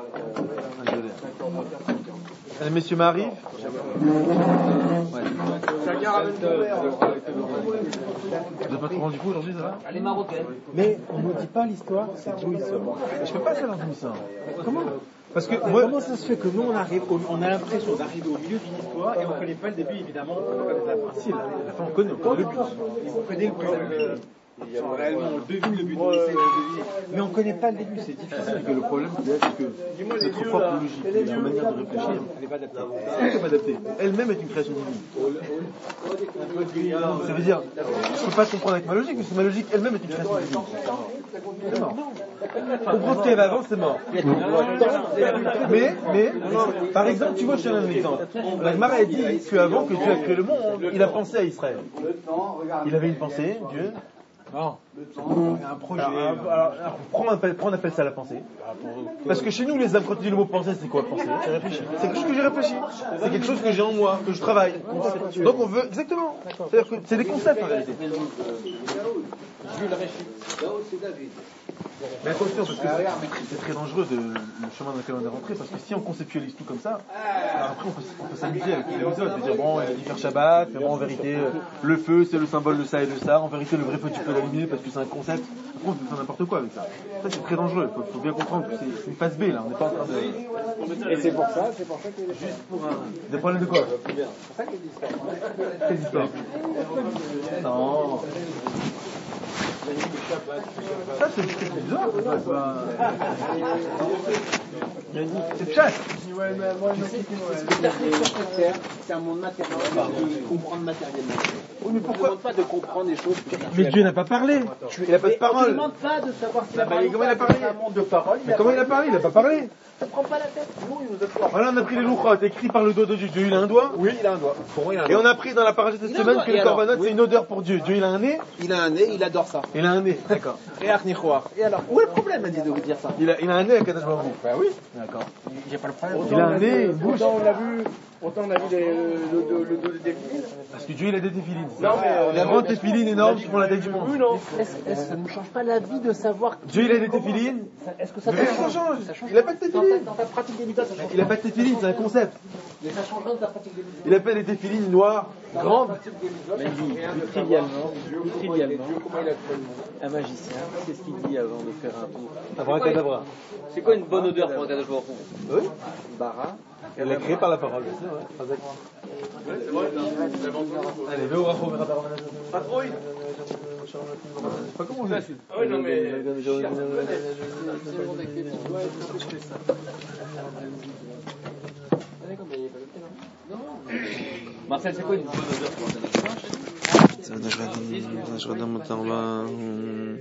Allez, messieurs m'arrivent. Ouais.
Chacun ramène ton verre.
Vous n'êtes pas trop rendu coup aujourd'hui, ça va?
Les Marocaines.
Mais on ne dit pas l'histoire, c'est Dieu il sort.
Je peux pas savoir d'où ça.
Comment?
Parce que
comment ça se fait que nous on a l'impression d'arriver au milieu d'une histoire et on ne connaît pas le début évidemment, on connaît la fin.
Si, la fin on connaît le but.
On connaît le but. Réellement, on devine le but, on essaie de deviner. Mais on ne connaît pas le début, c'est difficile.
Que le problème, c'est que notre propre logique, notre manière de réfléchir, elle n'est pas adaptée. Elle n'est pas adaptée. Elle-même est une création divine. Ça veut dire, je ne peux pas comprendre avec ma logique, parce que ma logique elle-même est une création divine. C'est mort. Comprendre ce qu'il y avait avant, c'est mort. Mais, par exemple, tu vois, je te donne un exemple. La Gemara a dit qu'avant que Dieu a créé le monde, il a pensé à Israël. Il avait une pensée, Dieu.
Non. Il y a un projet.
Alors, pourquoi on appelle ça la pensée? Parce que chez nous, les âmes, quand tu dis le mot pensée, c'est quoi penser? C'est réfléchir. C'est quelque chose que j'ai réfléchi. C'est quelque chose que j'ai en moi, que je travaille. Donc on veut, exactement. C'est-à-dire que c'est des concepts en réalité. Mais attention, parce que c'est très dangereux le chemin dans lequel on est rentré, parce que si on conceptualise tout comme ça, alors après on peut s'amuser avec les méthodes, de dire bon, il a dit faire Shabbat, mais bon, en vérité, le feu c'est le symbole de ça et de ça, en vérité, le vrai feu tu peux l'allumer parce que c'est un concept. Après on peut faire n'importe quoi avec ça. Ça c'est très dangereux, il faut bien comprendre que c'est une phase B là, on n'est pas en train de.
Et c'est pour ça que
juste pour des problèmes de quoi?
C'est pour ça qu'il dit ça.
Quelle histoire? Non. Ça c'est bizarre, c'est chat.
Ouais, mais moi, c'est un monde matériel. Comprendre matériellement.
Oui, mais pourquoi?
On ne demande pas de comprendre les choses.
Mais Dieu n'a pas parlé. Il n'a pas de parole.
On ne demande pas de savoir s'il a parlé.
Comment il a parlé?
Un monde de parole.
Mais comment il a parlé? Il n'a pas parlé.
Ça ne prend pas la tête. Nous, il nous a fait.
Voilà, on a pris les louchot écrits par le doigt de Dieu. Dieu, il a un doigt?
Oui, il a un doigt. Pour moi, il a un doigt.
Et on a appris dans la paracha de cette semaine que le korbanot, c'est une odeur pour Dieu. Dieu, il a un nez?
Il a un nez, il adore ça.
Il a un nez, d'accord.
Et alors, où est le problème, a dit de vous dire ça?
Il a un nez à Kadosh Baruch Hu.
Ben oui.
D'accord.
Il n'y a pas le problème.
Il a un nez, une bouche.
Autant on a vu le dos de défilines.
Parce que Dieu, il a des téphilines.
Non, mais
la grande téphilines énorme qui font la taille du monde.
Oui, non. Est-ce que ça ne change pas la vie de savoir
Dieu, il a des téphilines?
Est-ce que ça
change? Il n'a pas de téphilines.
Dans ta pratique des mitzvot, ça change.
Il n'a pas de téphilines, c'est un concept.
Mais ça change dans ta pratique des mitzvot.
Il appelle les téphilines noires
Grande, plus trivialement, un magicien, qu'est-ce qu'il dit avant de faire un tour?
Abracadabra.
C'est quoi une bonne odeur pour un Kadosh Baruch Hu?
Oui.
Bara.
Elle est créée par la parole. Allez, vais au Racho,
Pas trop, oui.
Pas comment on dit.
Ah oui, non, mais.
Marcel, c'est quoi une bonne odeur pour un Kadosh Baruch Hu?
זה נשמע דם אותם